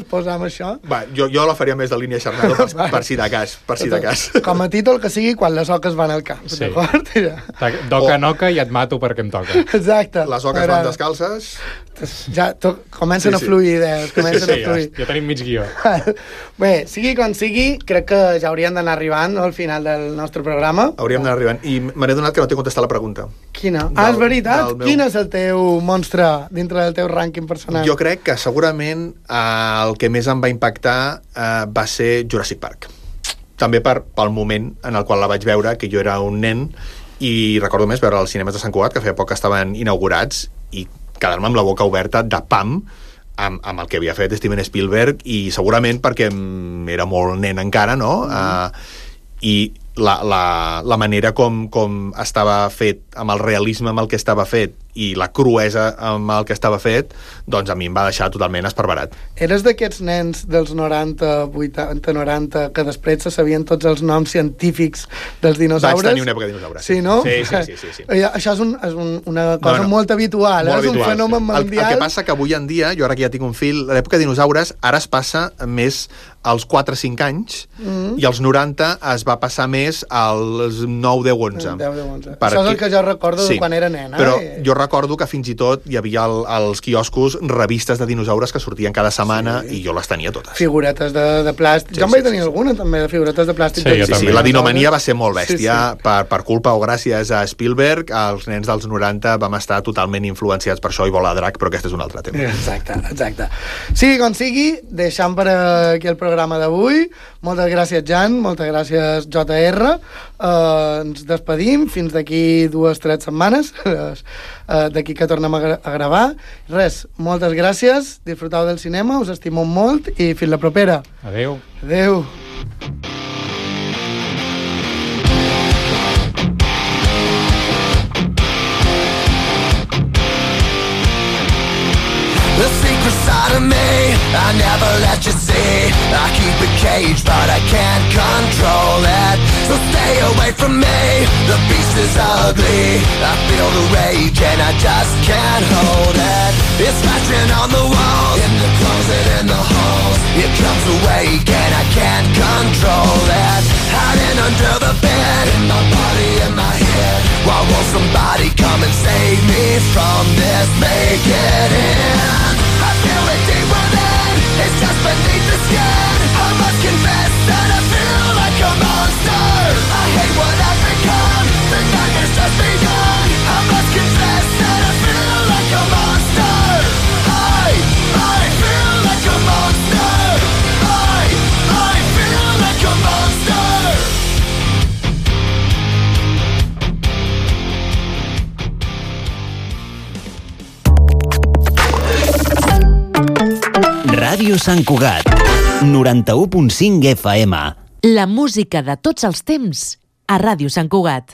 ens posam això. Va, jo la faria més de línia Xarnado per si de cas. Com a títol que sigui quan les oques van al camp, Sí. d'acord? D'oca en oca i et mato perquè em toca. Exacte. Les oques van descalces. Ja comencen a fluir idees, comencen a fluir. Ja tenim mig guió. Bé, sigui com sigui, crec que ja hauríem d'anar arribant al final del nostre programa. Hauríem d'anar arribant. I me n'he donat que no t'he contestat la pregunta. Quina? És veritat? Quin és el teu monstre dintre del teu rànquing personal? Jo crec que segurament el que més em va impactar va ser Jurassic Park. També pel moment en el qual la vaig veure, que jo era un nen, i recordo més veure els cinemes de Sant Cugat, que feia poc que estaven inaugurats, i quedar-me amb la boca oberta de pam amb el que havia fet Steven Spielberg, i segurament perquè era molt nen encara, no? I la manera com estava fet, amb el realisme amb el que estava fet i la cruesa amb el que estava fet, doncs a mi em va deixar totalment esparverat. Eres d'aquests nens dels 90, 80, 90 que després se sabien tots els noms científics dels dinosaures? Vaig tenir una època de dinosaures. Sí, no? Sí. Això és una cosa molt habitual, molt és un fenomen mundial. El que passa que avui en dia, jo ara que ja tinc un fill, l'època de dinosaures ara es passa més als 4-5 anys i als 90 es va passar més als 9, 10, 11. 10, 11. Això és el que jo recordo de quan era nena. Però jo recordo que fins i tot hi havia als quioscos revistes de dinosaures que sortien cada setmana i jo les tenia totes. Figuretes de plàstic. Jo en vaig tenir alguna també de figuretes de plàstic. Sí, la dinomania va ser molt bèstia. Per culpa o gràcies a Spielberg, els nens dels 90 vam estar totalment influenciats per això i Bola de Drac, però aquest és un altre tema. Exacte. Sigui com sigui, deixant per aquí el programa d'avui. Moltes gràcies, Jan, moltes gràcies, JR. Ens despedim fins d'aquí 2-3 setmanes, d'aquí que tornem a gravar. Res, moltes gràcies, disfruteu del cinema, us estimo molt i fins la propera. Adeu. Adeu. The secret side of me, I never let you see. I keep it caged, but I can't control it. So stay away from me, the beast is ugly. I feel the rage and I just can't hold it. It's scratching on the walls, in the closet, in the halls. It comes awake and I can't control it. Hiding under the bed, in my body, in my head. Why won't somebody come and save me from this? Make it in. I feel it deep within, it's just beneath the skin. I must confess that I feel like a monster. I hate what I've become, the nightmare's just begun. I must confess that I feel like a monster. I feel like a monster. I feel like a monster. Ràdio Sant Cugat, 91.5 FM. La música de tots els temps a Ràdio Sant Cugat.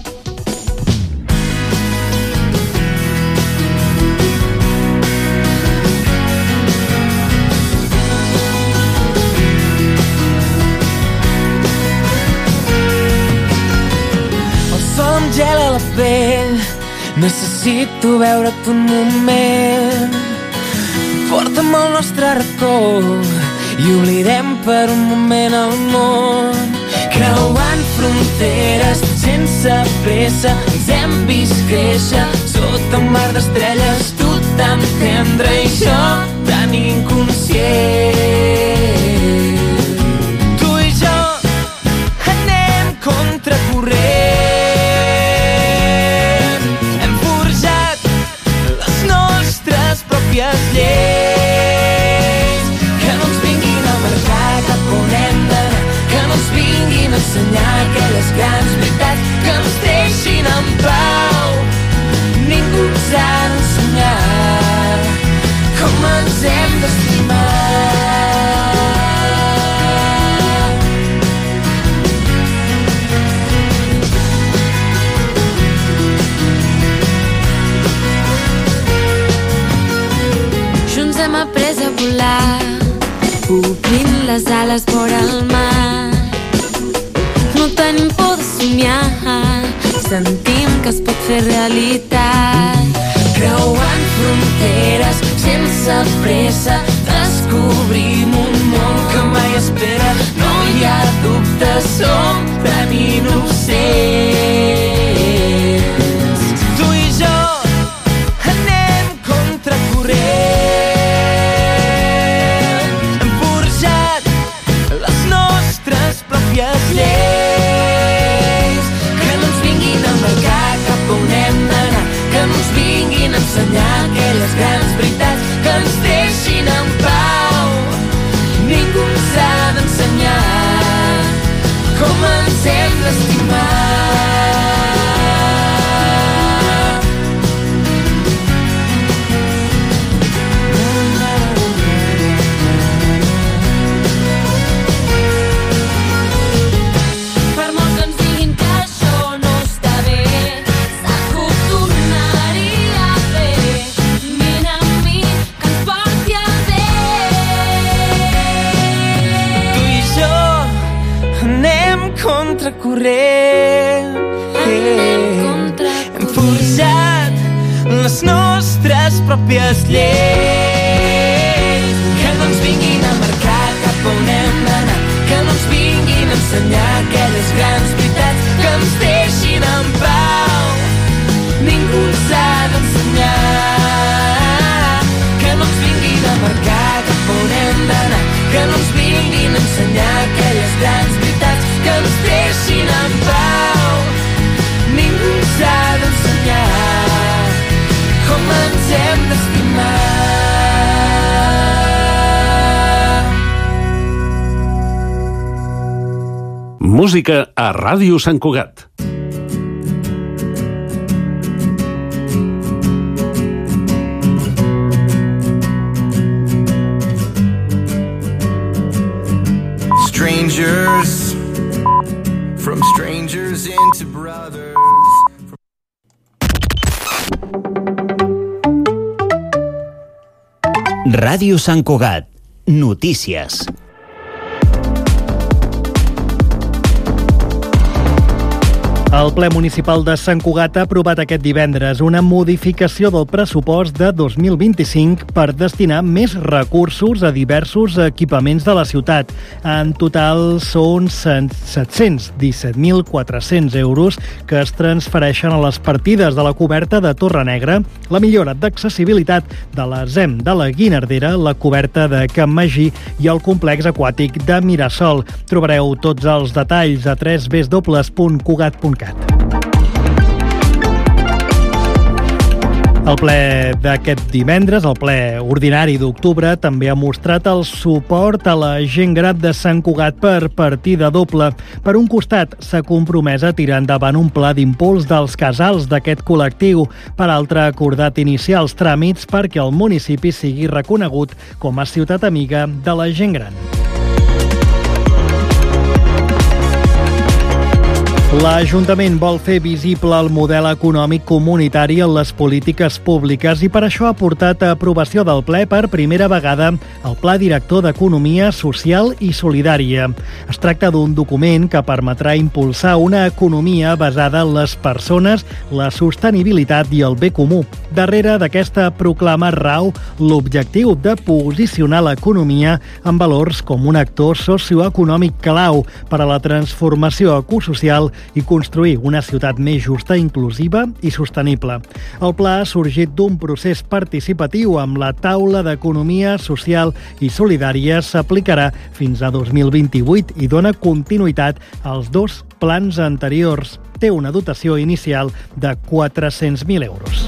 El sol em gela la pell, necessito veure't un moment. Porta'm al nostre racó i oblidem per un moment el món. Creuant fronteres sense pressa, ens hem vist créixer sota un mar d'estrelles, tu tan tendre i jo tan inconscient. Tu i jo anem contracorrent, hem forjat les nostres pròpies lleis. Ensenyar aquelles grans veritats que ens deixin en pau. Ningú ens ha d'ensenyar com ens hem d'estimar. Junts hem après a volar, obrint les ales vora el mar. No tenim por de somiar, sentim que es pot fer realitat. Creuant fronteres sense pressa, descobrim un món que mai espera. No hi ha dubtes, som tan innocents. Tu i jo anem contracorrent, hem forjat les nostres pròpies lleis, que no ens vinguin a marcar cap on hem d'anar, que no ens vinguin a ensenyar aquelles grans veritats, que ens deixin en pau. Ningú ens ha d'ensenyar com ens hem d'estimar. Per molt que ens diguin que això no està bé, s'acostumaria a fer. Vine amb mi, que ens porti a bé. Tu i jo anem contracorrent, hem forjat les nostres pròpies lleis, que no ens vinguin a marcar cap on hem d'anar, que no ens vinguin a ensenyar aquelles grans veritats, que ens deixin en pau. Ningú ens ha d'ensenyar, que no ens vinguin a marcar cap on hem d'anar, que no ens vinguin a ensenyar aquelles grans veritats, que ens deixin en pau. Ningú ens ha d'ensenyar com ens hem d'estimar. Música a Ràdio Sant Cugat. Strangers, from strangers into brothers. Ràdio Sant Cugat. Notícies. El ple municipal de Sant Cugat ha aprovat aquest divendres una modificació del pressupost de 2025 per destinar més recursos a diversos equipaments de la ciutat. En total són 717.400 euros que es transfereixen a les partides de la coberta de Torre Negra, la millora d'accessibilitat de la ZEM de la Guinardera, la coberta de Can Magí i el complex aquàtic de Mirasol. Trobareu tots els detalls a www.cugat.cat. El ple d'aquest divendres, el ple ordinari d'octubre, també ha mostrat el suport a la gent gran de Sant Cugat per partida doble. Per un costat, s'ha compromès a tirar endavant un pla d'impuls dels casals d'aquest col·lectiu. Per altre, ha acordat iniciar els tràmits perquè el municipi sigui reconegut com a ciutat amiga de la gent gran. L'Ajuntament vol fer visible el model econòmic comunitari en les polítiques públiques i per això ha portat a aprovació del ple per primera vegada el Pla Director d'Economia Social i Solidària. Es tracta d'un document que permetrà impulsar una economia basada en les persones, la sostenibilitat i el bé comú. Darrere d'aquesta proclama rau l'objectiu de posicionar l'economia en valors com un actor socioeconòmic clau per a la transformació ecosocial i construir una ciutat més justa, inclusiva i sostenible. El pla ha sorgit d'un procés participatiu amb la taula d'economia social i solidària. S'aplicarà fins a 2028 i dona continuïtat als dos plans anteriors. Té una dotació inicial de 400.000 euros.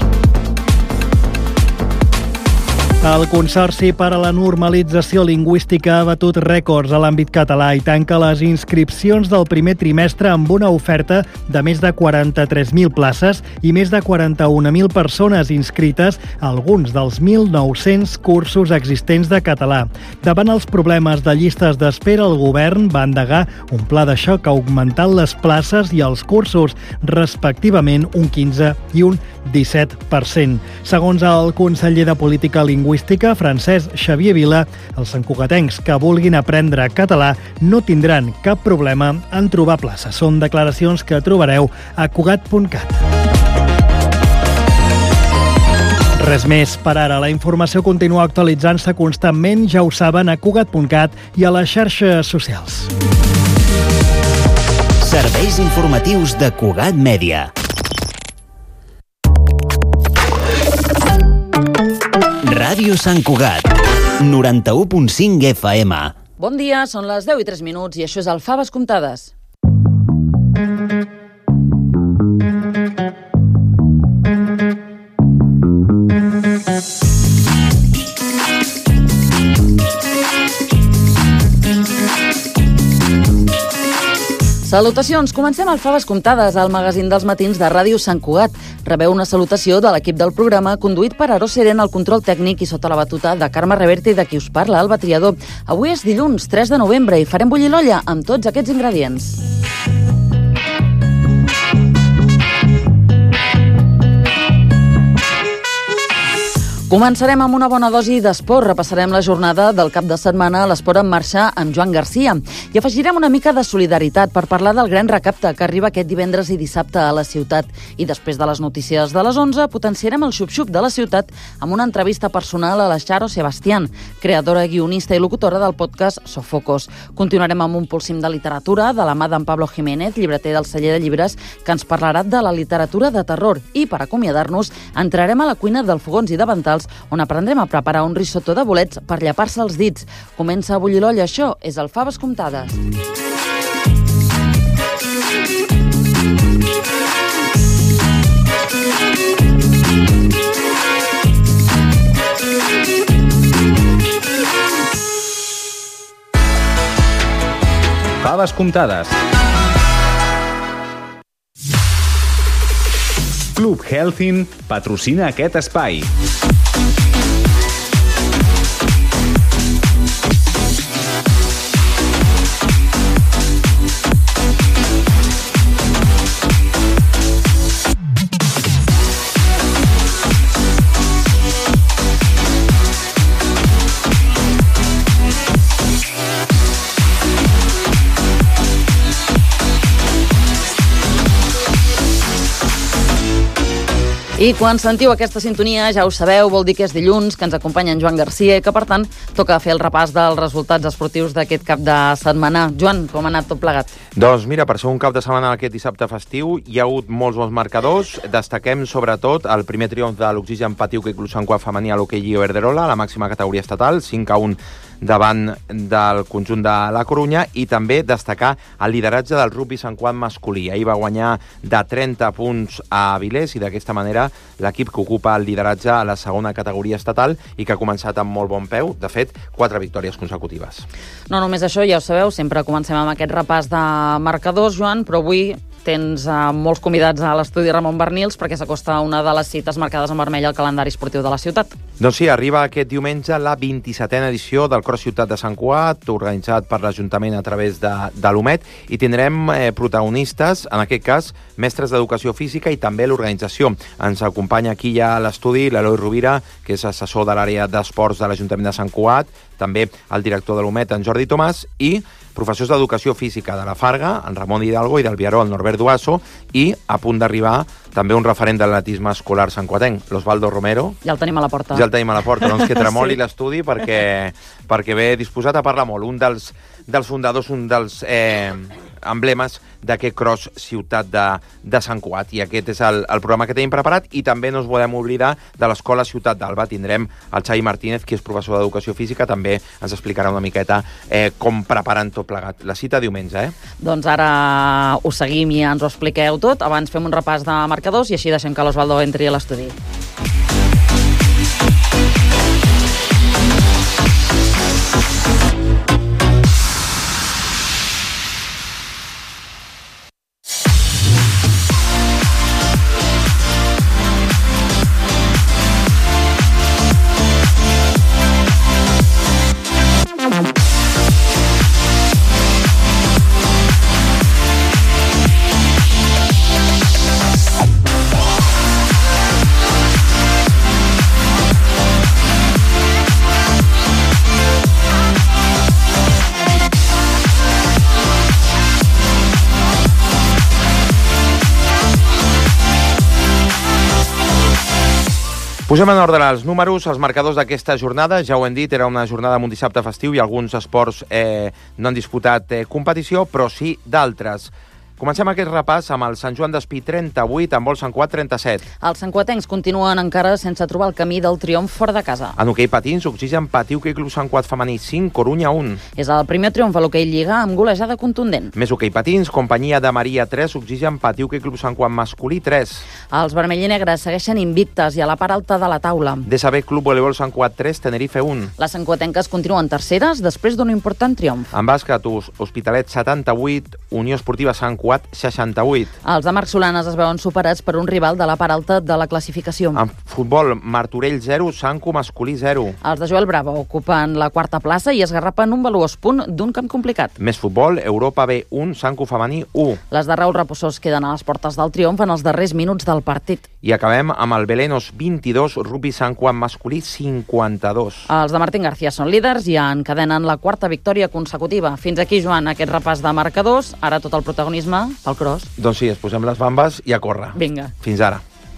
El Consorci per a la Normalització Lingüística ha batut rècords a l'àmbit català i tanca les inscripcions del primer trimestre amb una oferta de més de 43.000 places i més de 41.000 persones inscrites a alguns dels 1.900 cursos existents de català. Davant els problemes de llistes d'espera, el govern va endegar un pla de xoc augmentant les places i els cursos, respectivament un 15 i un 17%. Segons el conseller de Política Lingüística, Francesc Xavier Vila, els santcugatencs que vulguin aprendre català no tindran cap problema en trobar places. Són declaracions que trobareu a cugat.cat. Res més per ara. La informació continua actualitzant-se constantment, ja ho saben, a Cugat.cat i a les xarxes socials. Serveis informatius de Cugat Mèdia. Ràdio Sant Cugat, 91.5 FM. Bon dia, són les 10:03 i això és el Faves Comptades. Salutacions, comencem el Faves Comptades, el magazín dels matins de Ràdio Sant Cugat. Rebeu una salutació de l'equip del programa, conduït per Aró Seren al control tècnic i sota la batuta de Carme Reverte i de qui us parla, Alba Triador. Avui és dilluns, 3 de novembre, i farem bullir l'olla amb tots aquests ingredients. Començarem amb una bona dosi d'esport. Repassarem la jornada del cap de setmana a l'Esport en Marxa amb Joan Garcia. I afegirem una mica de solidaritat per parlar del gran recapte que arriba aquest divendres i dissabte a la ciutat. I després de les notícies de les 11, potenciarem el xup-xup de la ciutat amb una entrevista personal a la Charo Sebastián, creadora, guionista i locutora del podcast Sofocos. Continuarem amb un pulsim de literatura de la mà d'en Pablo Jiménez, llibreter del celler de llibres, que ens parlarà de la literatura de terror. I per acomiadar-nos, entrarem a la cuina del Fogons i Davantals, on aprendrem a preparar un risotto de bolets per llapar-se els dits. Comença a bullir l'olla, això és el Faves Comptades. Faves Comptades. Club Healthin patrocina aquest espai. I quan sentiu aquesta sintonia, ja ho sabeu, vol dir que és dilluns, que ens acompanya en Joan Garcia i que, per tant, toca fer el repàs dels resultats esportius d'aquest cap de setmana. Joan, com ha anat tot plegat? Doncs mira, per ser un cap de setmana aquest dissabte festiu hi ha hagut molts bons marcadors. Destaquem sobretot el primer triomf de l'Oxigen Patiu Club Sant Cugat femení a l'hoquei Lliga Verderola, a la màxima categoria estatal, 5-1 davant del conjunt de la Corunya, i també destacar el lideratge del rugbi Sant Cugat masculí. Ahir va guanyar de 30 punts a Avilés i d'aquesta manera l'equip que ocupa el lideratge a la segona categoria estatal i que ha començat amb molt bon peu. De fet, 4 victòries consecutives. No només això, ja ho sabeu, sempre comencem amb aquest repàs de marcadors, Joan, però avui tens molts convidats a l'estudi Ramon Bernils perquè s'acosta una de les cites marcades en vermell al calendari esportiu de la ciutat. Doncs sí, arriba aquest diumenge la 27a edició del Cross Ciutat de Sant Cugat, organitzat per l'Ajuntament a través de l'UMET, i tindrem protagonistes, en aquest cas, mestres d'educació física i també l'organització. Ens acompanya aquí ja a l'estudi l'Eloi Rovira, que és assessor de l'àrea d'esports de l'Ajuntament de Sant Cugat, també el director de l'UMET, en Jordi Tomàs, i professors d'educació física de la Farga, en Ramon Hidalgo, i del Viaró, el Norbert Duasso, i a punt d'arribar també un referent de l'atletisme escolar santcuatenc, l'Osvaldo Romero. Ja el tenim a la porta. Ja el tenim a la porta, doncs que tremoli sí. L'estudi perquè ve disposat a parlar molt. Un dels fundadors, un dels emblemes d'aquest Cross Ciutat de Sant Cugat. I aquest és el programa que tenim preparat, i també no ens volem oblidar de l'Escola Ciutat d'Alba. Tindrem el Xavi Martínez, que és professor d'educació física, també ens explicarà una miqueta com preparen tot plegat. La cita diumenge, Doncs ara ho seguim i ens ho expliqueu tot. Abans fem un repàs de marcadors i així deixem que l'Osvaldo entri a l'estudi. Posem en ordre els números, els marcadors d'aquesta jornada. Ja ho hem dit, era una jornada amb un dissabte festiu i alguns esports no han disputat competició, però sí d'altres. Comencem aquest repàs amb el Sant Joan d'Espí 38, amb el Sant Cugat 37. Els santcuatencs continuen encara sense trobar el camí del triomf fora de casa. En hoquei patins, Oxigen Patí Hoquei Club Sant Cugat femení 5, Corunya 1. És el primer triomf a l'hoquei Lliga amb golejada contundent. Més hoquei patins, Companyia de Maria 3, Oxigen Patí Hoquei Club Sant Cugat masculí 3. Els vermell i negres segueixen invictes i a la part alta de la taula. DSB Club Voleibol Sant Cugat 3, Tenerife 1. Les santcuatenques continuen terceres després d'un important triomf. En bàsquet, Hospitalet 78, Unió Esportiva Sant Cugat 68. Els de Marc Solanes es veuen superats per un rival de la part alta de la classificació. En futbol, Martorell 0, Sanco masculí 0. Els de Joel Bravo ocupen la quarta plaça i esgarrapen un valuós punt d'un camp complicat. Més futbol, Europa B 1, Sanco femení 1. Les de Raül Repossós queden a les portes del triomf en els darrers minuts del partit. I acabem amb el Belenos 22, Rugby Sant Cugat masculí 52. Els de Martín García són líders i encadenen la quarta victòria consecutiva. Fins aquí, Joan, aquest repàs de marcadors. Ara tot el protagonisme pel cross. Doncs sí, es posem les bambes i a córrer. Vinga. Fins ara.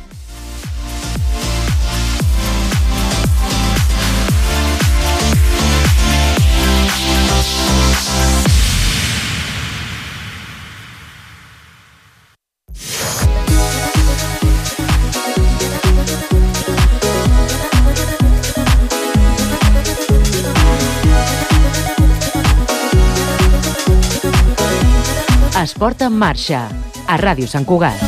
Esport en marxa, a Ràdio Sant Cugat.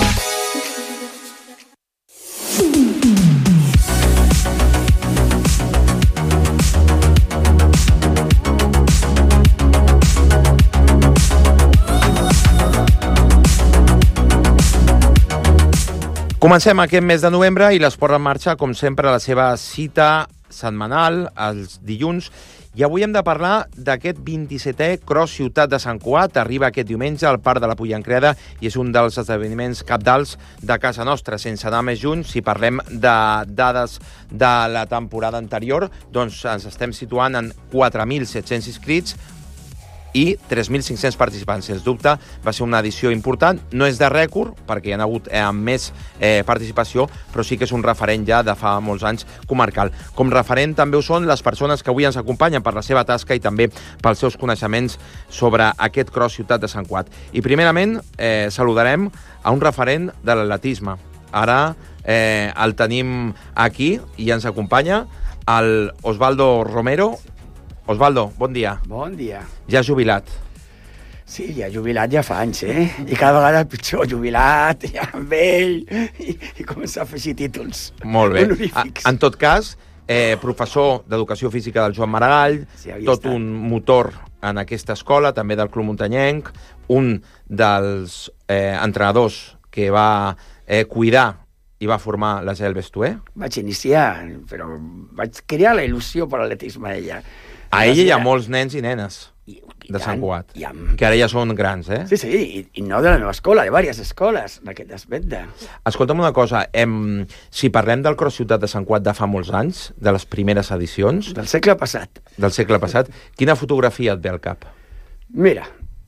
Comencem aquest mes de novembre i l'Esport en marxa, com sempre, la seva cita setmanal, els dilluns. I avui hem de parlar d'aquest 27è Cross Ciutat de Sant Cugat. Arriba aquest diumenge al Parc de la Pollancreda i és un dels esdeveniments cabdals de casa nostra. Sense anar més junts, si parlem de dades de la temporada anterior, doncs ens estem situant en 4.700 inscrits i 3.500 participants. Sens dubte, va ser una edició important. No és de rècord, perquè hi ha hagut més participació, però sí que és un referent ja de fa molts anys comarcal. Com referent també ho són les persones que avui ens acompanyen per la seva tasca i també pels seus coneixements sobre aquest Cross Ciutat de Sant Cugat. I primerament saludarem a un referent de l'atletisme. Ara el tenim aquí i ens acompanya el Osvaldo Romero. Osvaldo, bon dia. Bon dia. Ja jubilat. Sí, ja jubilat ja fa anys, I cada vegada pitjor, jubilat, ja vell, i comença a afegir títols. Molt bé. Honorífics. En tot cas, professor d'Educació Física del Joan Maragall, sí, tot estat. Un motor en aquesta escola, també del Club Muntanyenc, un dels entrenadors que va cuidar i va formar la Gel Bestué. Vaig iniciar, però vaig crear la il·lusió per l'atletisme a ella. A ella hi ha molts nens i nenes de Sant Cugat, que ara ja són grans, Sí, sí, i no de la meva escola, de diverses escoles d'aquest aspecte. Escolta'm una cosa, si parlem del Cross Ciutat de Sant Cugat de fa molts anys, de les primeres edicions... Del segle passat. Del segle passat, quina fotografia et ve al cap? Mira,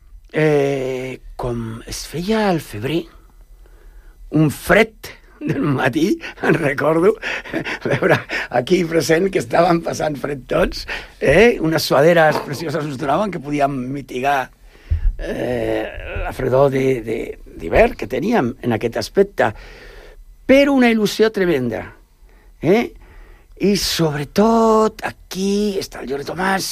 com es feia al febrer, un fred del matí, en recordo, veure aquí present que estaven passant fred tots, unes suaderes precioses ens donaven que podíem mitigar la fredor d'hivern que teníem en aquest aspecte, però una il·lusió tremenda, i sobretot aquí està el Jordi Tomàs,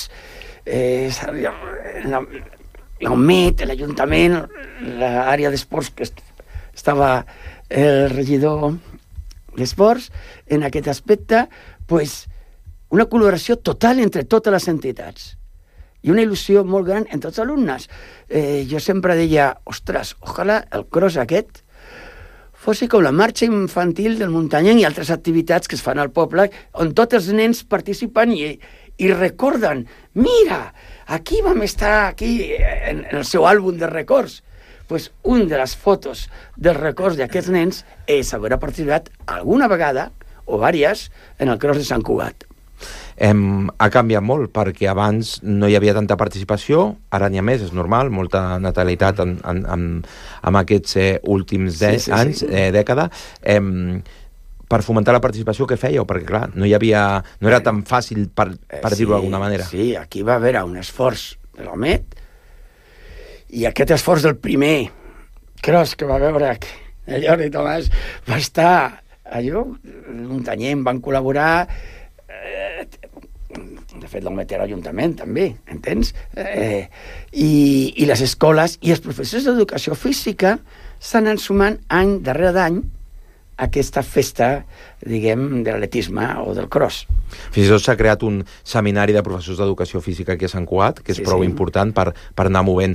l'Omet, l'Ajuntament, l'àrea d'esports que estava el regidor d'esports, en aquest aspecte, pues, una col·laboració total entre totes les entitats i una il·lusió molt gran en tots els alumnes. Jo sempre deia, ostres, ojalà el cross aquest fos com la marxa infantil del Muntanyenc i altres activitats que es fan al poble, on tots els nens participen i recorden, mira, aquí vam estar aquí en el seu àlbum de records. Pues una de les fotos dels records d'aquests nens és haver participat alguna vegada, o diverses, en el Cross de Sant Cugat. Ha canviat molt, perquè abans no hi havia tanta participació, ara n'hi ha més, és normal, molta natalitat en aquests últims anys, dècada. per fomentar la participació, què fèieu? Perquè, clar, no era tan fàcil, per dir-ho d'alguna manera. Sí, aquí va haver un esforç de l'OMET, i aquest esforç del primer cross que va veure el Jordi Tomàs va estar allò, Muntanyent van col·laborar, de fet l'OMET era l'Ajuntament també, entens? I les escoles i els professors d'educació física s'han anat sumant any darrere d'any aquesta festa, diguem, de l'atletisme o del cross. Fins i tot s'ha creat un seminari de professors d'educació física aquí a Sant Cugat, que és prou important per anar movent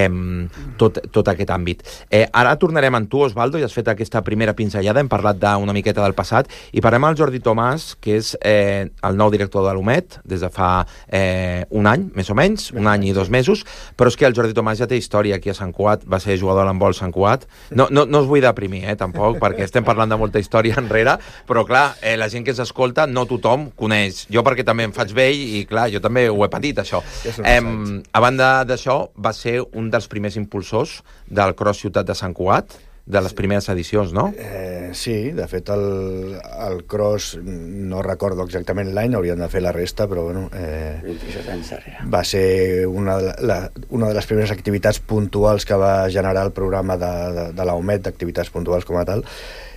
tot aquest àmbit. Ara tornarem amb tu, Osvaldo, i has fet aquesta primera pinzellada, hem parlat d'una miqueta del passat, i parlem amb el Jordi Tomàs, que és el nou director de l'OMET, des de fa un any, més o menys, un any i 2 mesos, però és que el Jordi Tomàs ja té història aquí a Sant Cugat, va ser jugador de l'handbol Sant Cugat. No us vull deprimir, tampoc, perquè estem parlant de molta història enrere, però clar, la gent que ens escolta, no tothom coneix. Jo perquè també em faig vell i clar, jo també ho he patit, això. A banda d'això, va ser un dels primers impulsors del Cross Ciutat de Sant Cugat, de les primeres edicions, no? Sí, de fet el Cross, no recordo exactament l'any, hauríem de fer la resta, però bueno... 27 anys darrere. Va ser una de les primeres activitats puntuals que va generar el programa de l'OMET, d'activitats puntuals com a tal,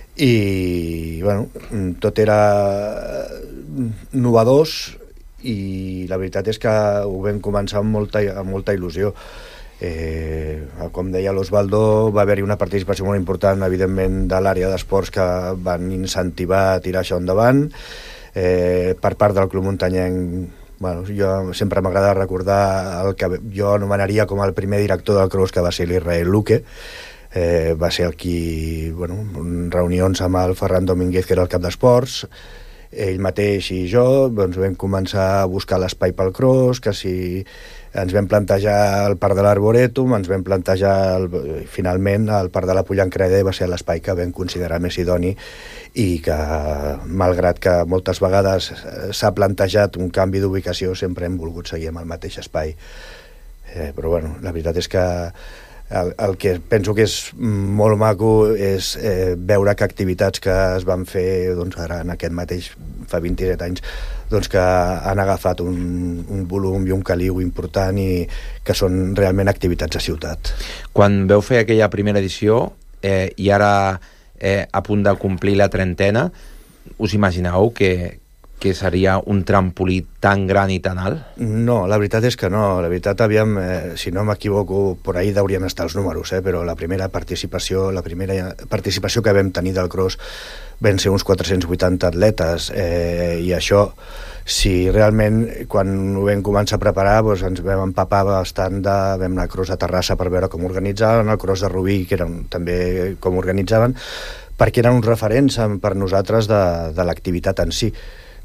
i bueno, tot era novedós i la veritat és que ho vam començar amb molta il·lusió. Com deia l'Osvaldo, va haver-hi una participació molt important, evidentment, de l'àrea d'esports que van incentivar a tirar això endavant. Per part del Club Muntanyenc, bueno, jo sempre m'agrada recordar el que jo anomenaria com el primer director del cross, que va ser l'Israel Luque. Va ser el qui, bueno, reunions amb el Ferran Domínguez, que era el cap d'esports, ell mateix i jo, doncs vam començar a buscar l'espai pel cross, que si ens vam plantejar el Parc de l'Arborètum, ens vam plantejar finalment el Parc de la Pollancreda, va ser l'espai que vam considerar més idoni i que, malgrat que moltes vegades s'ha plantejat un canvi d'ubicació, sempre hem volgut seguir amb el mateix espai. Però bueno, la veritat és que el que penso que és molt maco és veure que activitats que es van fer ara en aquest mateix, fa 27 anys, doncs que han agafat un volum i un caliu important i que són realment activitats a ciutat. Quan veu fer aquella primera edició i ara a punt de complir la 30ena, us imagineu que seria un trampolí tan gran i tan alt? No, la veritat és que no. La veritat, aviam, si no m'equivoco, per ahí deurien estar els números, però la primera participació que vam tenir del cross van ser uns 480 atletes, i això, si realment, quan ho vam començar a preparar, doncs ens vam empapar bastant vam anar a cross a Terrassa per veure com organitzaven, el cross de Rubí, que eren també com organitzaven, perquè eren uns referents per nosaltres de l'activitat en si.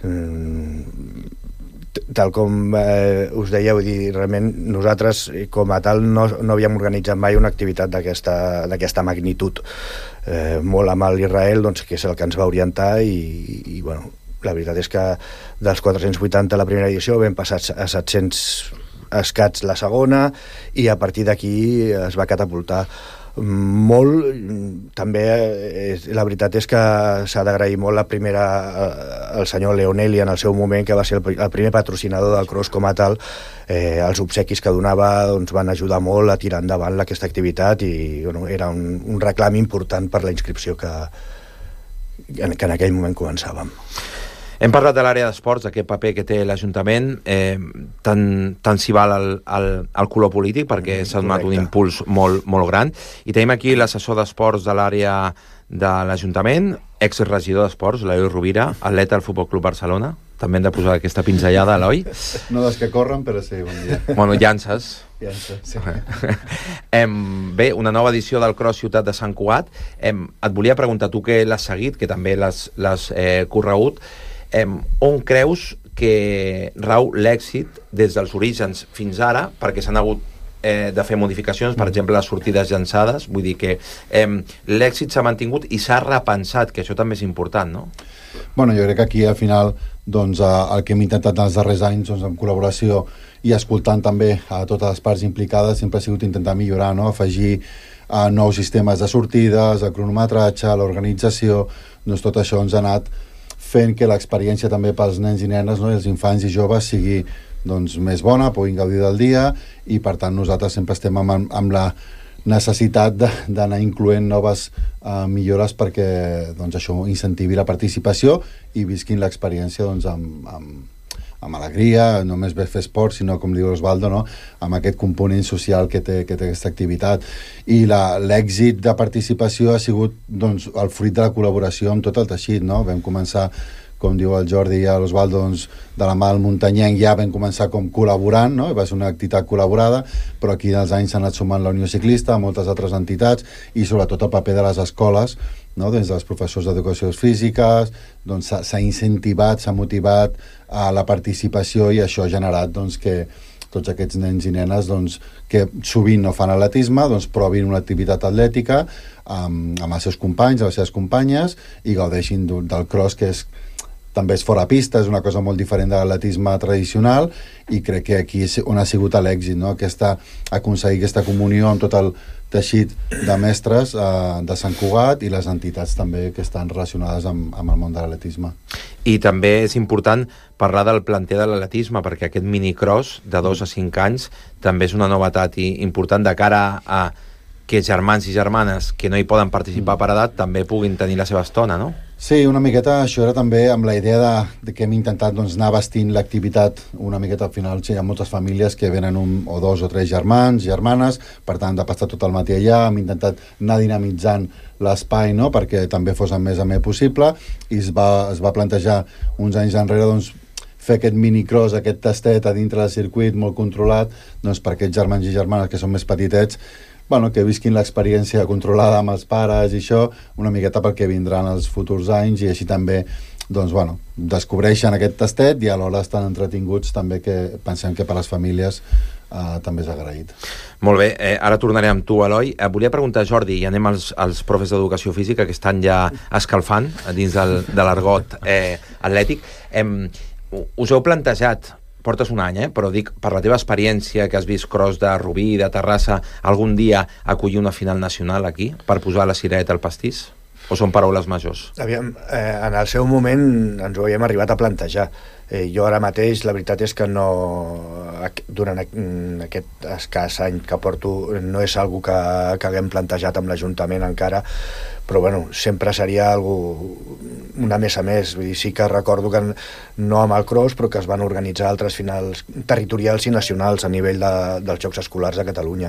Tal com us deia, vull dir, realment nosaltres com a tal no havíem organitzat mai una activitat d'aquesta magnitud, molt amb l'Israel, doncs, que és el que ens va orientar i bueno, la veritat és que dels 480 la primera edició vam passar a 700 escats la segona i a partir d'aquí es va catapultar molt. També la veritat és que s'ha d'agrair molt el senyor Leonelli en el seu moment, que va ser el primer patrocinador del cross com a tal. Els obsequis que donava doncs, van ajudar molt a tirar endavant aquesta activitat i bueno, era un reclam important per la inscripció que en aquell moment començàvem. Hem parlat de l'àrea d'esports, d'aquest paper que té l'Ajuntament, tant s'hi val al color polític, perquè s'ha donat un impuls molt, molt gran. I tenim aquí l'assessor d'esports de l'àrea de l'Ajuntament, exregidor d'esports, l'Eloi Rovira, atleta del Futbol Club Barcelona. També hem de posar aquesta pinzellada, Eloi. No des que corren, però sí, bon dia. Bueno, llances. Sí. Bé, una nova edició del Cross Ciutat de Sant Cugat. Et volia preguntar, tu que l'has seguit, que també l'has corregut, on creus que rau l'èxit des dels orígens fins ara, perquè s'han hagut de fer modificacions, per exemple les sortides llançades, vull dir que l'èxit s'ha mantingut i s'ha repensat, que això també és important, no? Bueno, jo crec que aquí al final doncs, el que hem intentat en els darrers anys doncs, en col·laboració i escoltant també a totes les parts implicades sempre ha sigut intentar millorar, no? Afegir nous sistemes de sortides, el cronometratge, l'organització, doncs tot això ens ha anat fent que l'experiència també pels nens i nenes, no? I els infants i joves sigui doncs, més bona, puguin gaudir del dia, i per tant nosaltres sempre estem amb la necessitat d'anar incloent noves millores perquè doncs, això incentivi la participació i visquin l'experiència doncs, amb alegria, no només fer esport, sinó, com diu Osvaldo, no? Amb aquest component social que té aquesta activitat. I l'èxit de participació ha sigut doncs, el fruit de la col·laboració amb tot el teixit, no? Vam començar, com diu el Jordi i l'Osvaldo, doncs, de la mà del Muntanyenc ja vam començar com col·laborant, no? Va ser una activitat col·laborada, però aquí dels anys s'ha anat sumant la Unió Ciclista, moltes altres entitats, i sobretot el paper de les escoles, no? Des dels professors d'educació física, doncs s'ha incentivat, s'ha motivat a la participació, i això ha generat doncs, que tots aquests nens i nenes doncs, que sovint no fan atletisme doncs, provin una activitat atlètica amb els seus companys, amb les seves companyes, i gaudeixin del cross, que també és fora pista, és una cosa molt diferent de l'atletisme tradicional, i crec que aquí és on ha sigut l'èxit, no? Aconseguir aquesta comunió amb tot el teixit de mestres de Sant Cugat i les entitats també que estan relacionades amb el món de l'atletisme. I també és important parlar del planter de l'atletisme, perquè aquest minicross de 2 a 5 anys també és una novetat important de cara a que germans i germanes que no hi poden participar per edat també puguin tenir la seva estona, no? Sí, una miqueta això era també amb la idea de que hem intentat doncs, anar vestint l'activitat una miqueta al final. Sí, hi ha moltes famílies que venen 1 o 2 o 3 germans, germanes, per tant de passar tot el matí allà, hem intentat anar dinamitzant l'espai, no?, perquè també fos el més amè possible, i es va plantejar uns anys enrere doncs, fer aquest minicross, aquest tastet a dintre del circuit molt controlat, doncs per aquests germans i germanes que són més petitets, que visquin l'experiència controlada amb els pares i això, una miqueta perquè vindran els futurs anys, i així també doncs, descobreixen aquest tastet i alhora estan entretinguts també, que pensem que per les famílies també és agraït. Molt bé, ara tornaré amb tu, Eloi. Volia preguntar, Jordi, i anem als profes d'educació física que estan ja escalfant dins de l'argot atlètic. Us heu plantejat, portes un any, però dic, per la teva experiència, que has vist cross de Rubí, de Terrassa, algun dia acollir una final nacional aquí, per posar la cireta al pastís? O són paraules majors? Aviam, en el seu moment ens ho havíem arribat a plantejar. Jo ara mateix, la veritat és que no, durant aquest escàs any que porto, no és algo que haguem plantejat amb l'Ajuntament encara, però bueno, sempre seria una més a més. Vull dir, sí que recordo que no amb el cross, però que es van organitzar altres finals territorials i nacionals a nivell dels Jocs Escolars de Catalunya.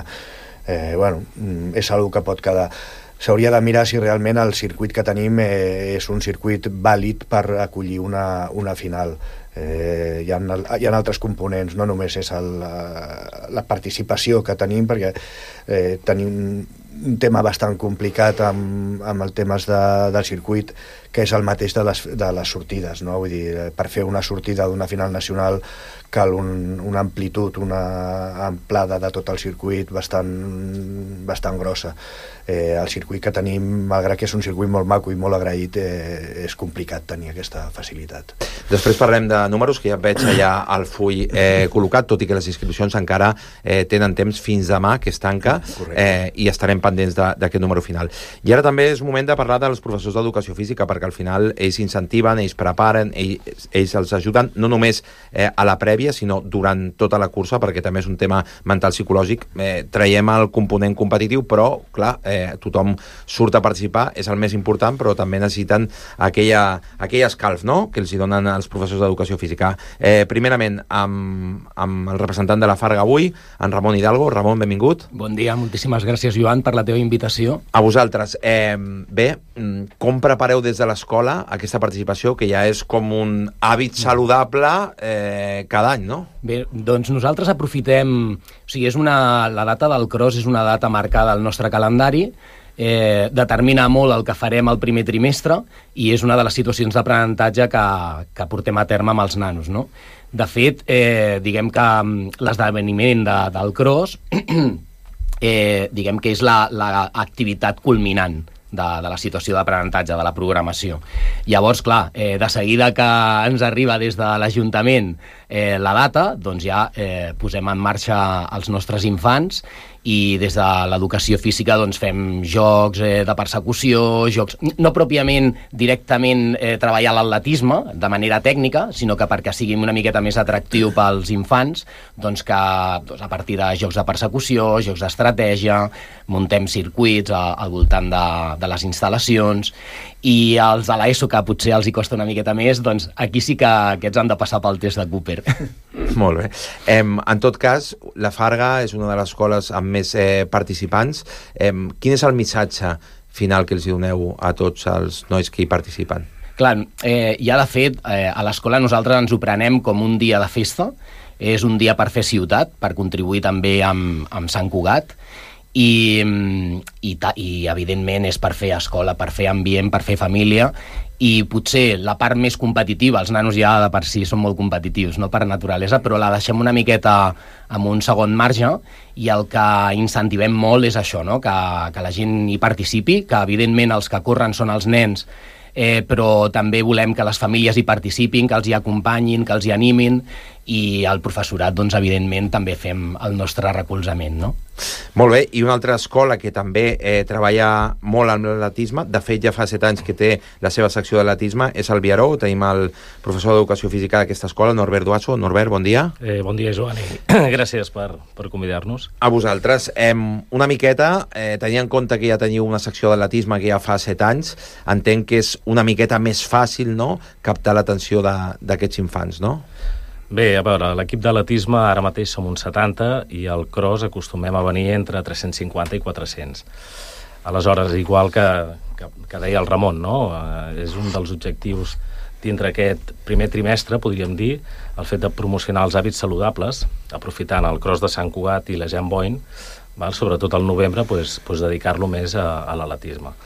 És algo que pot quedar. S'hauria de mirar si realment el circuit que tenim és un circuit vàlid per acollir una final. Hi ha altres components, no només és la participació que tenim, perquè tenim un tema bastant complicat amb el temes del circuit, que és el mateix de les sortides, no? Vull dir, per fer una sortida d'una final nacional cal una amplitud, una amplada de tot el circuit bastant grossa. El circuit que tenim, malgrat que és un circuit molt maco i molt agraït, és complicat tenir aquesta facilitat. Després parlem de números, que ja veig allà al full col·locat, tot i que les inscripcions encara tenen temps fins demà, que es tanca, i estarem pendents d'aquest número final. I ara també és moment de parlar dels professors d'educació física, perquè al final ells incentiven, ells preparen, ells els ajuden, no només a la prèvia, sinó durant tota la cursa, perquè també és un tema mental psicològic. Traiem el component competitiu, però, clar, tothom surt a participar, és el més important, però també necessiten aquell escalf, no?, que els hi donen els professors d'educació física. Primerament, amb el representant de la Farga avui, en Ramon Hidalgo. Ramon, benvingut. Bon dia, moltíssimes gràcies, Joan, per la teva invitació. A vosaltres. Bé, com prepareu des de l'escola aquesta participació, que ja és com un hàbit saludable cada any, no? Bé, doncs nosaltres aprofitem... O sigui, la data del cross és una data marcada al nostre calendari, determina molt el que farem el primer trimestre, i és una de les situacions d'aprenentatge que portem a terme amb els nanos, no? De fet, diguem que l'esdeveniment del cross diguem que és l'activitat culminant de la situació d'aprenentatge, de la programació. Llavors, clar, de seguida que ens arriba des de l'Ajuntament la data, doncs ja posem en marxa els nostres infants i des de l'educació física doncs, fem jocs de persecució, jocs no pròpiament directament treballar l'atletisme de manera tècnica, sinó que perquè sigui una miqueta més atractiu pels infants, doncs que a partir de jocs de persecució, jocs d'estratègia, muntem circuits al voltant de les instal·lacions, i els de l'ESO, que potser els hi costa una miqueta més, doncs aquí sí que aquests han de passar pel test de Cooper. Molt bé. En tot cas, la Farga és una de les escoles amb més participants. Quin és el missatge final que els doneu a tots els nois que hi participen? Clar, ja de fet, a l'escola nosaltres ens ho prenem com un dia de festa, és un dia per fer ciutat, per contribuir també amb Sant Cugat, i evidentment és per fer escola, per fer ambient, per fer família, i potser la part més competitiva, els nanos ja de per si són molt competitius, no per naturalesa, però la deixem una miqueta amb un segon marge, i el que incentivem molt és això, no? que la gent hi participi, que evidentment els que corren són els nens, però també volem que les famílies hi participin, que els hi acompanyin, que els hi animin, i el professorat, doncs, evidentment, també fem el nostre recolzament, no? Molt bé, i una altra escola que també treballa molt amb l'atletisme, de fet ja fa 7 anys que té la seva secció d'atletisme, és el Viaró. Tenim el professor d'Educació Física d'aquesta escola, Norbert Duasso. Norbert, bon dia. Bon dia, Joan, i gràcies per convidar-nos. A vosaltres. Una miqueta, tenint en compte que ja teniu una secció d'atletisme que ja fa 7 anys, entenc que és una miqueta més fàcil, no?, captar l'atenció d'aquests infants, no? Bé, a veure, l'equip d'atletisme ara mateix som uns 70 i al cross acostumem a venir entre 350 i 400. Aleshores, igual que deia el Ramon, no? És un dels objectius dintre aquest primer trimestre, podríem dir, el fet de promocionar els hàbits saludables, aprofitant el cross de Sant Cugat i la Jean Boyne, sobretot al novembre, dedicar-lo més a l'atletisme.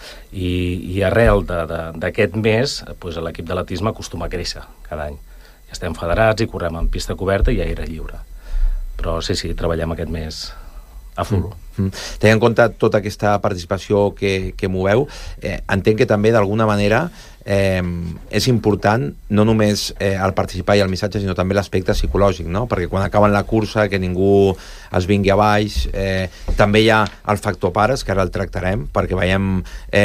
I arrel d'aquest mes, l'equip d'atletisme acostuma a créixer cada any. Ja estem federats i correm en pista coberta i aire lliure. Però sí, treballem aquest mes a full. Tenint en compte tota aquesta participació que moveu, entenc que també d'alguna manera és important no només el participar i el missatge, sinó també l'aspecte psicològic, no? Perquè quan acaben la cursa, que ningú es vingui a baix, també hi ha el factor pares, que ara el tractarem, perquè veiem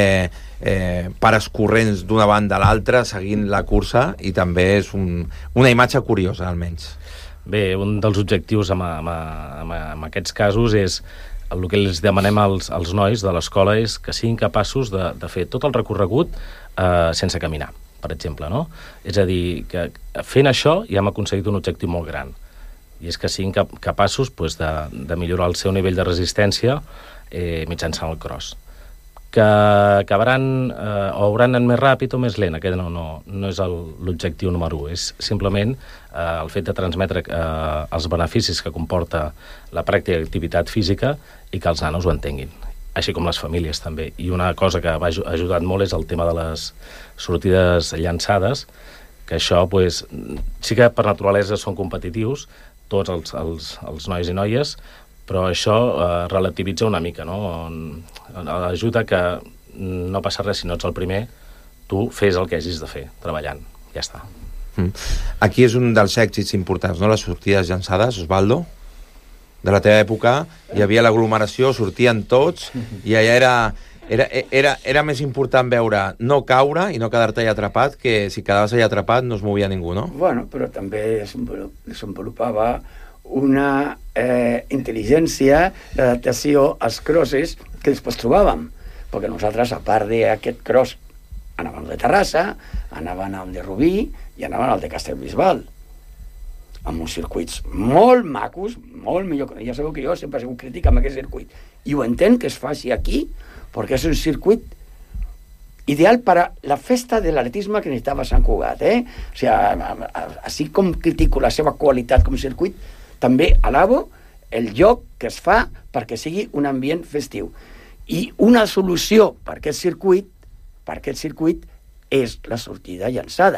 pares corrents d'una banda a l'altra seguint la cursa, i també és una imatge curiosa, almenys. Bé, un dels objectius amb aquests casos és el que els demanem als nois de l'escola és que siguin capaços de fer tot el recorregut sense caminar, per exemple, no? És a dir, que fent això ja hem aconseguit un objectiu molt gran, i és que siguin capaços de millorar el seu nivell de resistència mitjançant el cross. Que acabaran o hauran anat més ràpid o més lent, aquest no és l'objectiu número 1, és simplement el fet de transmetre els beneficis que comporta la pràctica d'activitat física i que els nanos ho entenguin, així com les famílies també. I una cosa que m'ha ajudat molt és el tema de les sortides llançades, que això sí que per naturalesa són competitius tots els nois i noies, però això relativitza una mica, no? Ajuda que no passa res si no ets el primer, tu fes el que hagis de fer, treballant, ja està. Aquí és un dels èxits importants, no?, les sortides llançades, Osvaldo. De la teva època hi havia l'aglomeració, sortien tots, i allà era més important veure no caure i no quedar-te allà atrapat, que si quedaves allà atrapat no es movia ningú, no? Bueno, però també desenvolupava una intel·ligència d'adaptació als crosses que després trobàvem, perquè nosaltres, a part d'aquest cross, anàvem al de Terrassa, anàvem al de Rubí i anàvem al de Castellbisbal, amb uns circuits molt macos, molt millor. Ja sabeu que jo sempre he sigut crític amb aquest circuit, i ho entenc que es faci aquí, perquè és un circuit ideal per a la festa de l'atletisme que necessitava Sant Cugat, O sigui, així com critico la seva qualitat com a circuit, també alabo el lloc que es fa perquè sigui un ambient festiu. I una solució per aquest circuit és la sortida llançada,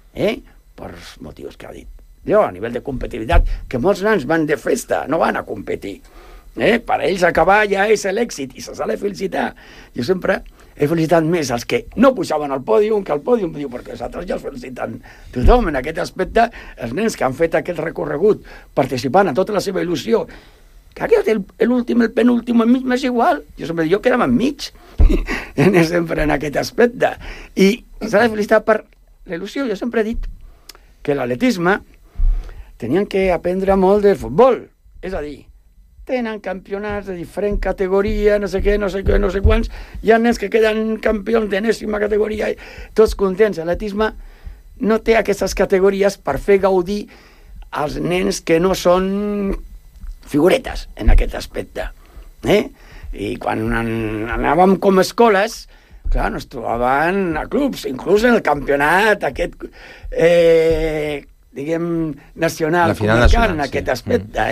per els motius que ha dit. Jo, a nivell de competitivitat, que molts nans van de festa, no van a competir. Per a ells acabar ja és l'èxit i se'ls ha de felicitar. Jo sempre he felicitat més els que no pujaven al pòdium que al pòdium, perquè els altres ja els feliciten tothom. En aquest aspecte, els nens que han fet aquest recorregut participant en tota la seva il·lusió que aquest, l'últim, el penúltim, a mi m'és igual. Jo quedava enmig, sempre en aquest aspecte. I s'ha de felicitar per l'il·lusió. Jo sempre he dit que l'atletisme tenien que aprendre molt de futbol. És a dir, tenen campionats de diferent categoria, no sé què, no sé quants, hi ha nens que queden campions d'enèsima categoria, tots contents. L'atletisme no té aquestes categories per fer gaudir als nens que no són figuretes en aquest aspecte. I quan anàvem com a escoles, clar, ens trobaven a clubs, inclús en el campionat aquest diguem, nacional, comarcal, en aquest aspecte,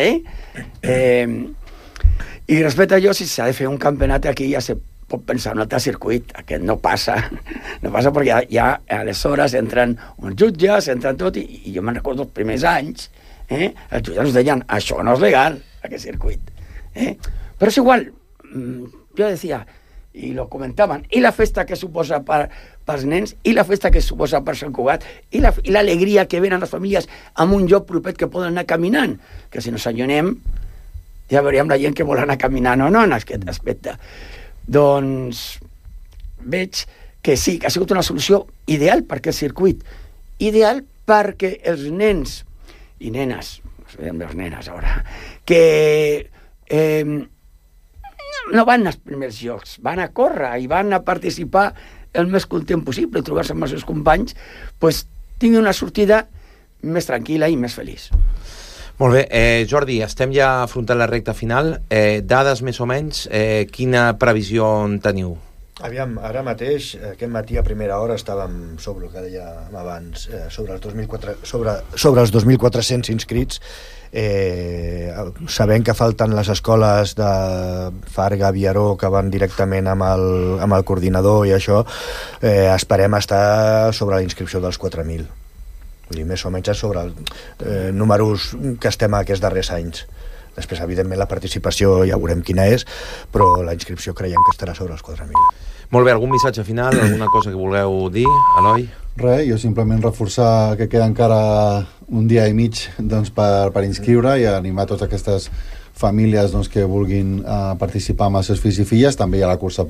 I respecte a allò, si s'ha de fer un campionat aquí, ja se pot pensar en un altre circuit. Aquest no passa. No passa perquè ja aleshores entren uns jutges, entren tot, i jo me'n recordo els primers anys, els jutges ens deien, això no és legal, aquest circuit. Però és igual, jo decía, i lo comentaven, i la festa que suposa pels nens, i la festa que suposa per Sant Cugat, i l'alegria que venen les famílies amb un lloc propet que poden anar caminant, que si nos allunem ja veuríem la gent que vol anar caminant o no en aquest aspecte. Doncs veig que sí, que ha sigut una solució ideal per aquest circuit, ideal perquè els nens i nenes, les nenes ara, que no van als primers llocs, van a córrer i van a participar el més content possible, trobar-se amb els seus companys, doncs tinguin una sortida més tranquil·la i més feliç. Molt bé, Jordi, estem ja afrontant la recta final. Dades més o menys, quina previsió en teniu? Aviam, ara mateix, aquest matí a primera hora estàvem sobre el que dèiem abans, sobre els 2.400 inscrits, sabent que falten les escoles de Farga, Viaró, que van directament amb el coordinador i això, esperem estar sobre la inscripció dels 4.000. Vull dir, més o menys sobre els números que estem aquests darrers anys. Després, evidentment, la participació ja veurem quina és, però la inscripció creiem que estarà sobre els 4.000. Molt bé, algun missatge final, alguna cosa que vulgueu dir, Eloi? Res, jo simplement reforçar que queda encara un dia i mig doncs, per inscriure i animar totes aquestes famílies doncs, que vulguin participar amb els seus fills i filles. També hi ha la cursa